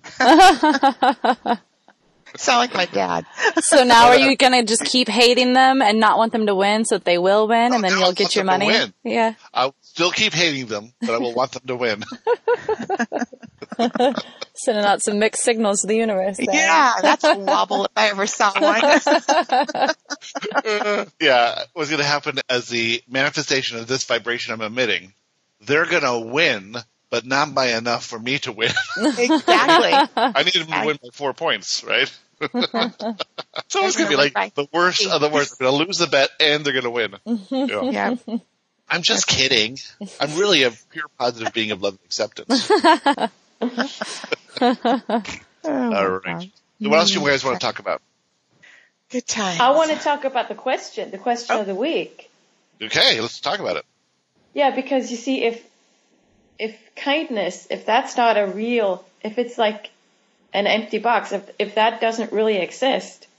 Sound like my dad. So now are you going to just keep hating them and not want them to win so that they will win, and then no, you'll get your money? Win. Yeah. I'll still keep hating them, but I will want them to win. Sending out some mixed signals to the universe there. Yeah, that's a wobble if I ever saw one. uh, yeah, what's going to happen as the manifestation of this vibration I'm emitting, they're going to win, but not by enough for me to win. Exactly. I need them to win by four points, right? So it's going to be like the worst of the worst. I'm going to lose the bet and they're going to win. Yeah. Yeah. I'm just kidding. I'm really a pure positive being of love and acceptance. Oh, all right. So what else do you guys want to talk about? Good time. I want to talk about the question, the question oh. of the week. Okay, let's talk about it. Yeah, because you see, if if kindness, if that's not a real, if it's like an empty box, if if that doesn't really exist,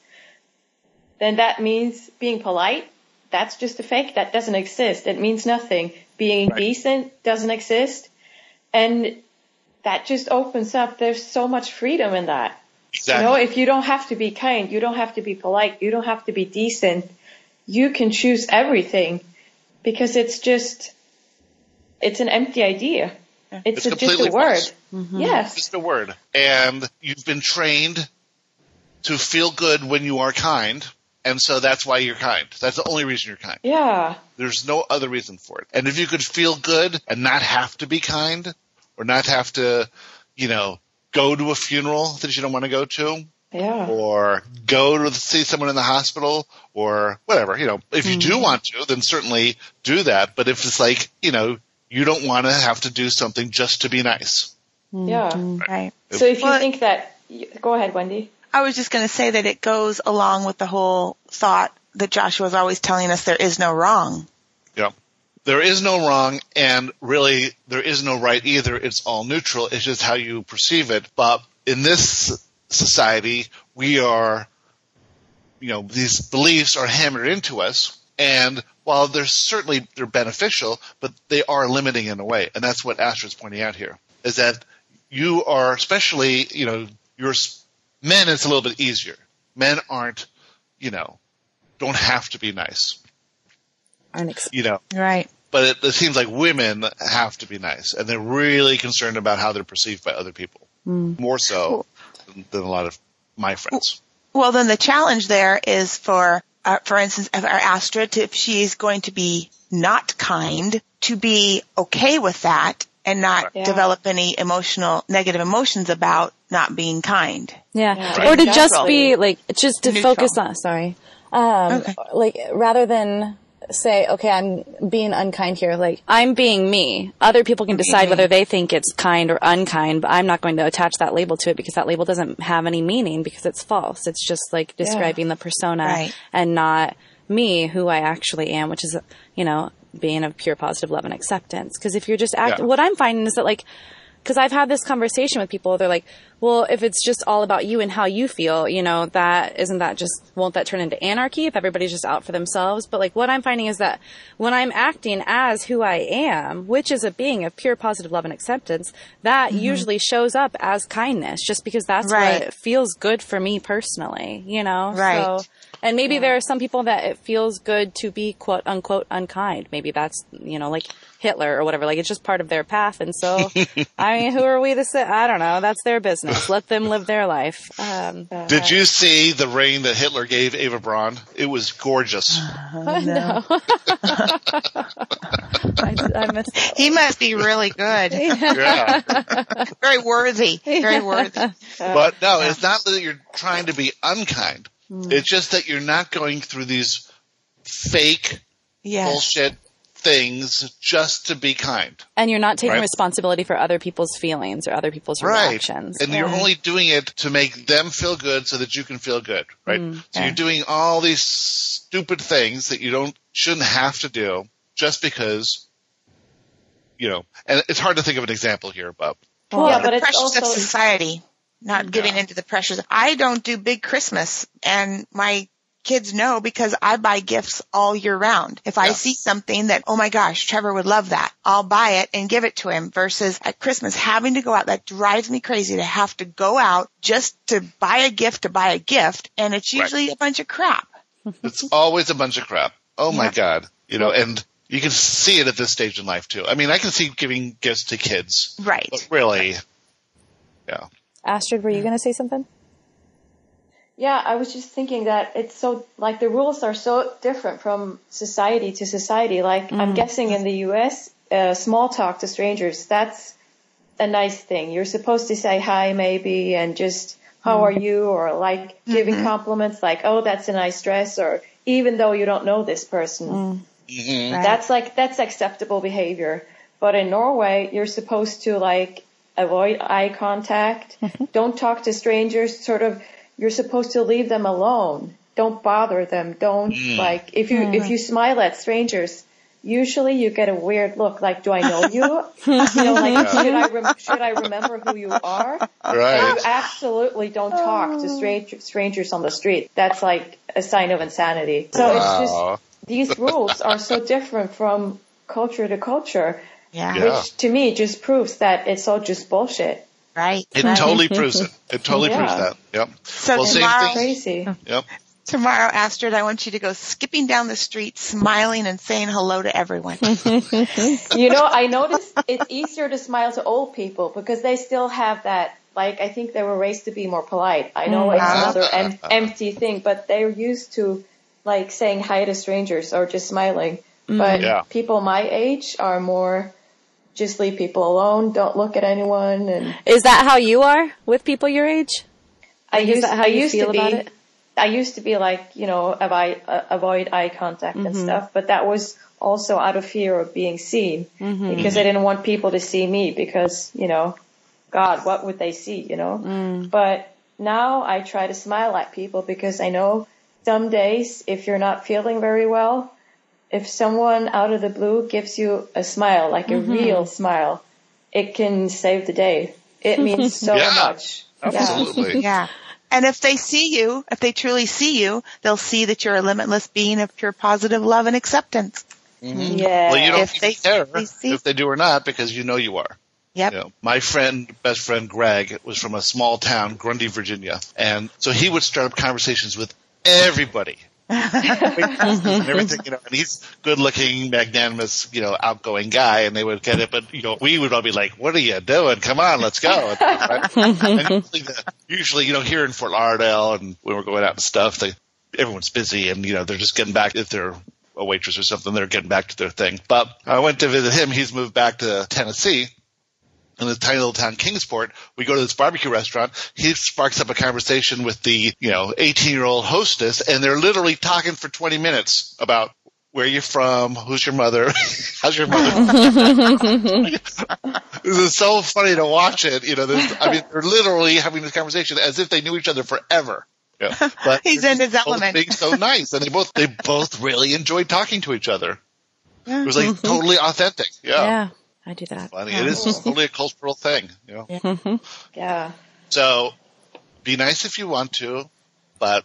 then that means being polite, that's just a fake. That doesn't exist. It means nothing. Being right. decent doesn't exist. And that just opens up, there's so much freedom in that. Exactly. You know, if you don't have to be kind, you don't have to be polite, you don't have to be decent, you can choose everything because it's just, it's an empty idea. It's, it's a, just a word. Mm-hmm. Yes. It's just a word. And you've been trained to feel good when you are kind. And so that's why you're kind. That's the only reason you're kind. Yeah. There's no other reason for it. And if you could feel good and not have to be kind or not have to, you know, go to a funeral that you don't want to go to. Yeah. Or go to see someone in the hospital or whatever, you know, if you mm-hmm. do want to, then certainly do that. But if it's like, you know, you don't want to have to do something just to be nice. Yeah. Right. right. So if you well, think that, go ahead, Wendy. I was just going to say that it goes along with the whole thought that Joshua's always telling us there is no wrong. Yeah. There is no wrong, and really there is no right either. It's all neutral. It's just how you perceive it. But in this society, we are, you know, these beliefs are hammered into us, and while they're certainly they're beneficial, but they are limiting in a way. And that's what Astrid's pointing out here, is that you are, especially, you know, you're men, it's a little bit easier. Men aren't, you know, don't have to be nice. Unex- you know. Right. But it, it seems like women have to be nice, and they're really concerned about how they're perceived by other people, mm. more so than, than a lot of my friends. Well, then the challenge there is for, uh, for instance, our Astrid, to, if she is going to be not kind, to be okay with that and not Yeah. develop any emotional, negative emotions about not being kind. Yeah. Yeah. Or to Neutral. just be like, just to Neutral. focus on, sorry. Um, Okay. like rather than say, okay, I'm being unkind here. Like I'm being me. Other people can decide whether they think it's kind or unkind, but I'm not going to attach that label to it because that label doesn't have any meaning because it's false. It's just like describing the persona Right. and not me, who I actually am, which is, you know, being of pure positive love and acceptance. Because if you're just act, Yeah. what I'm finding is that like, because I've had this conversation with people, they're like, well, if it's just all about you and how you feel, you know, that isn't that just, won't that turn into anarchy if everybody's just out for themselves? But like what I'm finding is that when I'm acting as who I am, which is a being of pure positive love and acceptance, that usually shows up as kindness just because that's Right. what feels good for me personally, you know? Right. So, and maybe there are some people that it feels good to be quote unquote unkind. Maybe that's, you know, like Hitler or whatever. Like it's just part of their path. And so, I mean, who are we to say? I don't know. That's their business. Let them live their life. Um, Did you see the ring that Hitler gave Eva Braun? It was gorgeous. no. I, I missed that. He must be really good. Yeah. Very worthy. Very worthy. But no, it's not that you're trying to be unkind. It's just that you're not going through these fake Yes. bullshit things just to be kind. And you're not taking Right. responsibility for other people's feelings or other people's Right. reactions. And you're Right. only doing it to make them feel good so that you can feel good, right? So yeah. you're doing all these stupid things that you don't shouldn't have to do just because, you know, and it's hard to think of an example here, but Well, yeah, the but it's pressures also of society, not giving Yeah. into the pressures. I don't do big Christmas, and my kids know because I buy gifts all year round. If I Yeah. see something that, oh my gosh, Trevor would love that, I'll buy it and give it to him, versus at Christmas having to go out. That drives me crazy to have to go out just to buy a gift to buy a gift, and it's Right. usually a bunch of crap. it's always a bunch of crap. Oh my Yeah. God. You know, and you can see it at this stage in life too. I mean, I can see giving gifts to kids, Right. but really, yeah. Astrid, were you going to say something? Yeah, I was just thinking that it's so, like, the rules are so different from society to society. Like, I'm guessing in the U S, uh, small talk to strangers, that's a nice thing. You're supposed to say hi maybe and just, how are you? Or like giving compliments like, oh, that's a nice dress, or even though you don't know this person. Mhm. Right. That's like, that's acceptable behavior. But in Norway, you're supposed to like avoid eye contact. Don't talk to strangers, sort of. You're supposed to leave them alone. Don't bother them. Don't like, if you, if you smile at strangers, usually you get a weird look. Like, do I know you? You know, like, should I, rem- should I remember who you are? And you Right. absolutely don't talk to strange- strangers on the street. That's like a sign of insanity. So it's Wow. just, these rules are so different from culture to culture, Yeah. Yeah. which to me just proves that it's all just bullshit. Right. It Right. totally proves it. It totally Yeah. proves that. Yep. So well, same tomorrow- thing. Crazy. Yep. Tomorrow, Astrid, I want you to go skipping down the street, smiling and saying hello to everyone. You know, I noticed it's easier to smile to old people because they still have that, like, I think they were raised to be more polite. I know it's Ah. another em- empty thing, but they're used to, like, saying hi to strangers or just smiling. But Yeah. people my age are more, just leave people alone, don't look at anyone. And Is that how you are with people your age? I Is used, that how I you used feel to be, about it? I used to be like, you know, avoid, uh, avoid eye contact and stuff, but that was also out of fear of being seen because I didn't want people to see me because, you know, God, what would they see, you know? But now I try to smile at people because I know some days if you're not feeling very well, if someone out of the blue gives you a smile, like a real smile, it can save the day. It means so Yeah. much. Yeah. Absolutely. Yeah. And if they see you, if they truly see you, they'll see that you're a limitless being of pure positive love and acceptance. Yeah. Well, you don't If they care they see- if they do or not because you know you are. Yep. You know, my friend, best friend Greg, was from a small town, Grundy, Virginia, and so he would start up conversations with everybody. and everything, you know, and he's good looking, magnanimous, you know, outgoing guy, and they would get it, but, you know, we would all be like, what are you doing? Come on, let's go. Right? And usually, the, usually, you know, here in Fort Lauderdale and when we're going out and stuff, they, everyone's busy and, you know, they're just getting back, if they're a waitress or something, they're getting back to their thing. But I went to visit him. He's moved back to Tennessee. in the tiny little town Kingsport, we go to this barbecue restaurant. He sparks up a conversation with the, you know, eighteen-year-old hostess, and they're literally talking for twenty minutes about where you're from, who's your mother, how's your mother. This is so funny to watch it. You know, I mean, they're literally having this conversation as if they knew each other forever. Yeah. But he's in his element. Being so nice, and they both they both really enjoyed talking to each other. Yeah. It was like totally authentic. Yeah. Yeah. I do that. Funny. It is totally a cultural thing, you know. Yeah. Yeah. So, be nice if you want to, but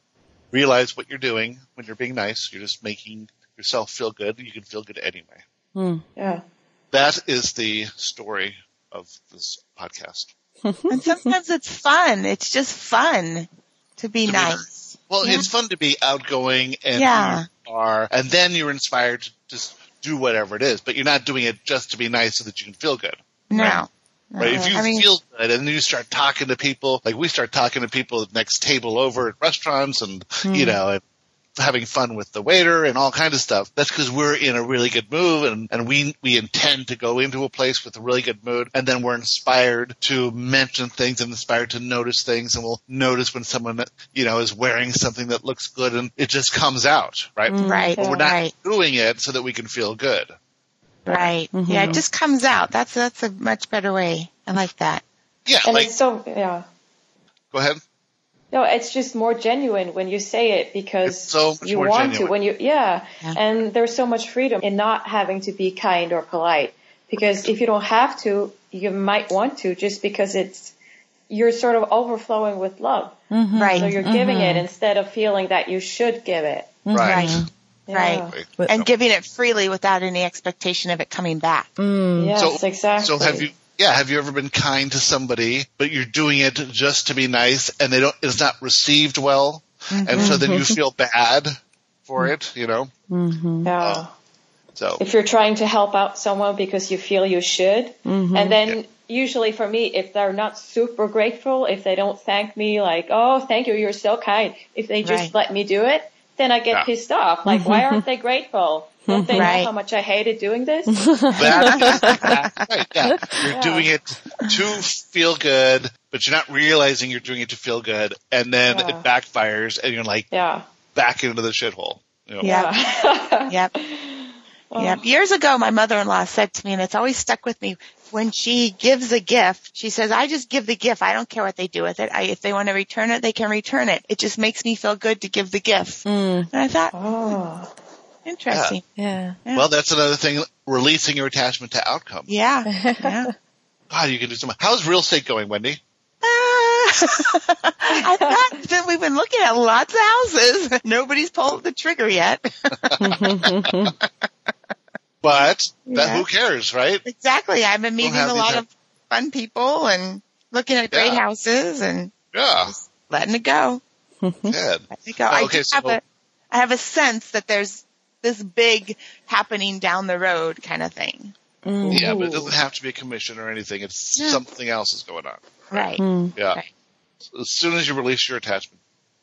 realize what you're doing when you're being nice. You're just making yourself feel good. You can feel good anyway. Mm. Yeah. That is the story of this podcast. And sometimes it's fun. It's just fun to be To be nice. Well, Yeah. it's fun to be outgoing and Yeah. who you are, and then you're inspired to just do whatever it is. But you're not doing it just to be nice so that you can feel good. No. Right? If you I mean- feel good and then you start talking to people, like we start talking to people at the next table over at restaurants and, you know, and having fun with the waiter and all kinds of stuff. That's because we're in a really good mood and, and we, we intend to go into a place with a really good mood, and then we're inspired to mention things and inspired to notice things, and we'll notice when someone, you know, is wearing something that looks good, and it just comes out, right? Right. But we're not Right. doing it so that we can feel good. Right. Yeah, it just comes out. That's that's a much better way. I like that. Yeah, And like, it's so, yeah. go ahead. No, it's just more genuine when you say it because It's so much you more want genuine. to. When you, yeah. Yeah. And there's so much freedom in not having to be kind or polite. Because if you don't have to, you might want to just because it's, you're sort of overflowing with love. Right. So you're giving it instead of feeling that you should give it. Right. Right. Yeah. Right. And giving it freely without any expectation of it coming back. Yes, So- exactly. So have you, yeah, have you ever been kind to somebody, but you're doing it just to be nice and they don't, it's not received well? And so then you feel bad for it, you know? Yeah. So, If you're trying to help out someone because you feel you should, and then Yeah. usually for me, if they're not super grateful, if they don't thank me like, oh, thank you, you're so kind, if they just Right. let me do it, then I get Yeah. pissed off. Like, why aren't they grateful? Don't they Right. know how much I hated doing this? that, right, yeah. You're doing it to feel good, but you're not realizing you're doing it to feel good, and then Yeah. it backfires and you're like Yeah. back into the shithole. You know? Yeah. Yep. Yep. Years ago, my mother-in-law said to me, and it's always stuck with me, when she gives a gift, she says, I just give the gift. I don't care what they do with it. I, if they want to return it, they can return it. It just makes me feel good to give the gift. And I thought, Oh. interesting. Yeah. Yeah. Well, that's another thing, releasing your attachment to outcome. Yeah. Yeah. God, you can do so much. How's real estate going, Wendy? I thought that we've been looking at lots of houses. Nobody's pulled the trigger yet. But that, Yeah. who cares, right? Exactly. I've been meeting have a these lot hap- of fun people and looking at great Yeah. houses and Yeah. letting it go. Good. Letting it go. Oh, I okay, just have so- a, I have a sense that there's this big happening down the road kind of thing. Yeah, but it doesn't have to be a commission or anything. It's Yeah. something else is going on. Right. Yeah. Right. As soon as you release your attachment.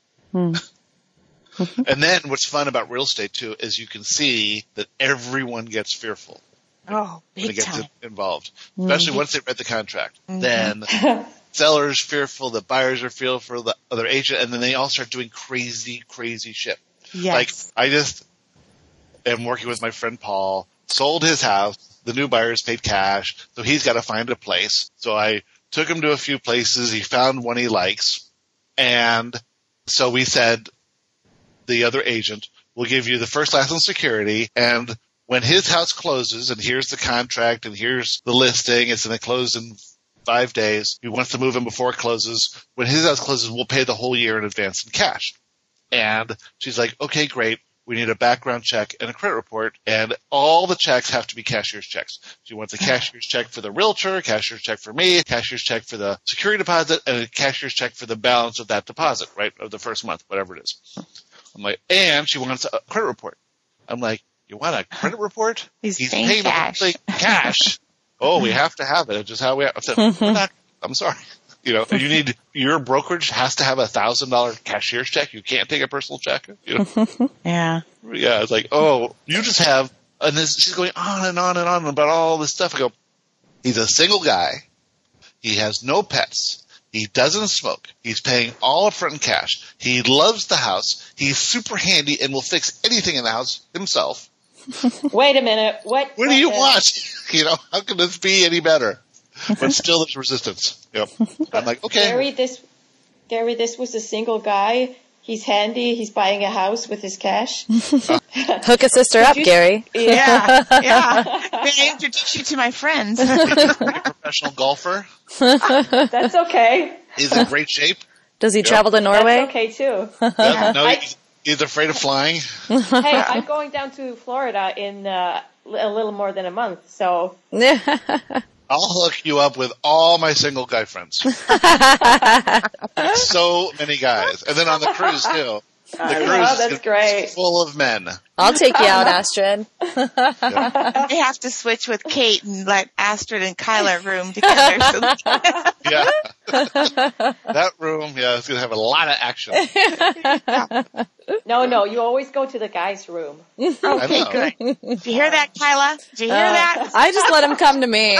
And then what's fun about real estate too is you can see that everyone gets fearful Oh, when it big gets time. involved, especially once they read the contract. Then sellers fearful, the buyers are fearful, the other agent, and then they all start doing crazy, crazy shit. Yes. Like I just am working with my friend Paul, sold his house. The new buyers paid cash, so he's got to find a place. So I took him to a few places. He found one he likes. And so we said, the other agent will give you the first, last, and security. And when his house closes, and here's the contract, and here's the listing, it's going to close in five days. He wants to move in before it closes. When his house closes, we'll pay the whole year in advance in cash. And she's like, okay, great. We need a background check and a credit report, and all the checks have to be cashier's checks. She wants a cashier's check for the realtor, a cashier's check for me, a cashier's check for the security deposit, and a cashier's check for the balance of that deposit, right, of the first month, whatever it is. I'm like, and she wants a credit report. I'm like, you want a credit report? He's He's paying paying cash. monthly cash. Oh, we have to have it. It's just how we have. I said, we're not, I'm sorry. You know, you need, your brokerage has to have a thousand dollar cashier's check. You can't take a personal check. You know? Yeah. Yeah, it's like, oh, you just have, and this, she's going on and on and on about all this stuff. I go, He's a single guy. He has no pets. He doesn't smoke. He's paying all upfront in cash. He loves the house. He's super handy and will fix anything in the house himself. Wait a minute. What? What do you want? You know, how can this be any better? But still, there's resistance. Yep. I'm like, okay. Gary, this, Gary, this was a single guy. He's handy. He's buying a house with his cash. Uh, Hook a sister up, you, Gary. Yeah, yeah. May I introduce you to my friends? He's a professional golfer. That's okay. He's in great shape. Does he Yep. travel to Norway? That's okay, too. Yep. No, I- he's, he's afraid of flying. Hey, I'm going down to Florida in uh, a little more than a month, so... I'll hook you up with all my single guy friends. So many guys. And then on the cruise, too. The cruise Oh, is that's great. full of men. I'll take you out, Astrid. They have to switch with Kate and let Astrid and Kyla room together. So Yeah. That room, yeah, it's going to have a lot of action. No, no, you always go to the guys' room. I okay, know. good. Did you hear that, Kyla? Did you hear Uh, that? I just let him come to me.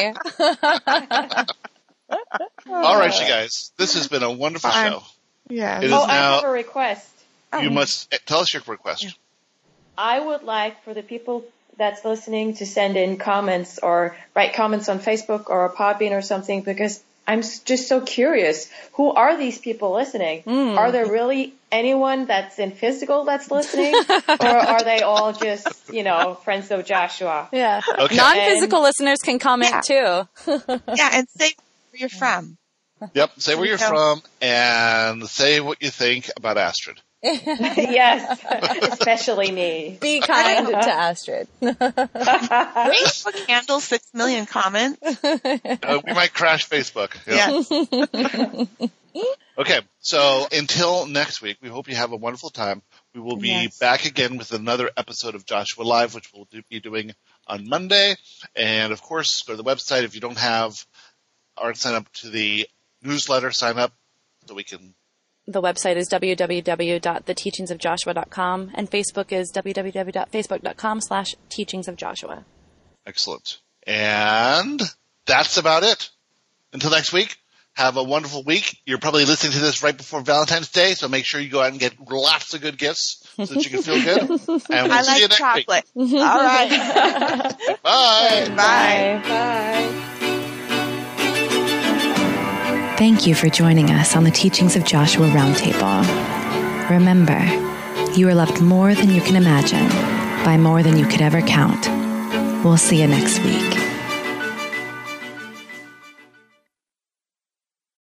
All right, you guys. This has been a wonderful Fine. show. Yeah. It is Oh, I now, have a request. you must tell us your request. I would like for the people that's listening to send in comments or write comments on Facebook or Podbean or something, because I'm s- just so curious. Who are these people listening? Mm. Are there really anyone that's in physical that's listening? Or are they all just, you know, friends of Joshua? Yeah. Okay. Non-physical listeners can comment too. Yeah, and say where you're from. Yep. Say where you're Yeah. from and say what you think about Astrid. Yes, especially me. Be kind to Astrid. Facebook handles six million comments. Uh, we might crash Facebook. Yeah. Yes. Okay. So until next week, we hope you have a wonderful time. We will be Yes. back again with another episode of Joshua Live, which we'll do, be doing on Monday. And of course, go to the website. If you don't have, aren't signed up to the newsletter, sign up so we can. The website is w w w dot the teachings of joshua dot com and Facebook is w w w dot facebook dot com slash teachings of joshua. Excellent. And that's about it. Until next week, have a wonderful week. You're probably listening to this right before Valentine's Day, so make sure you go out and get lots of good gifts so that you can feel good. And we'll I see you like next chocolate. week. All right. Bye. Bye. Bye. Thank you for joining us on the Teachings of Joshua Roundtable. Remember, you are loved more than you can imagine, by more than you could ever count. We'll see you next week.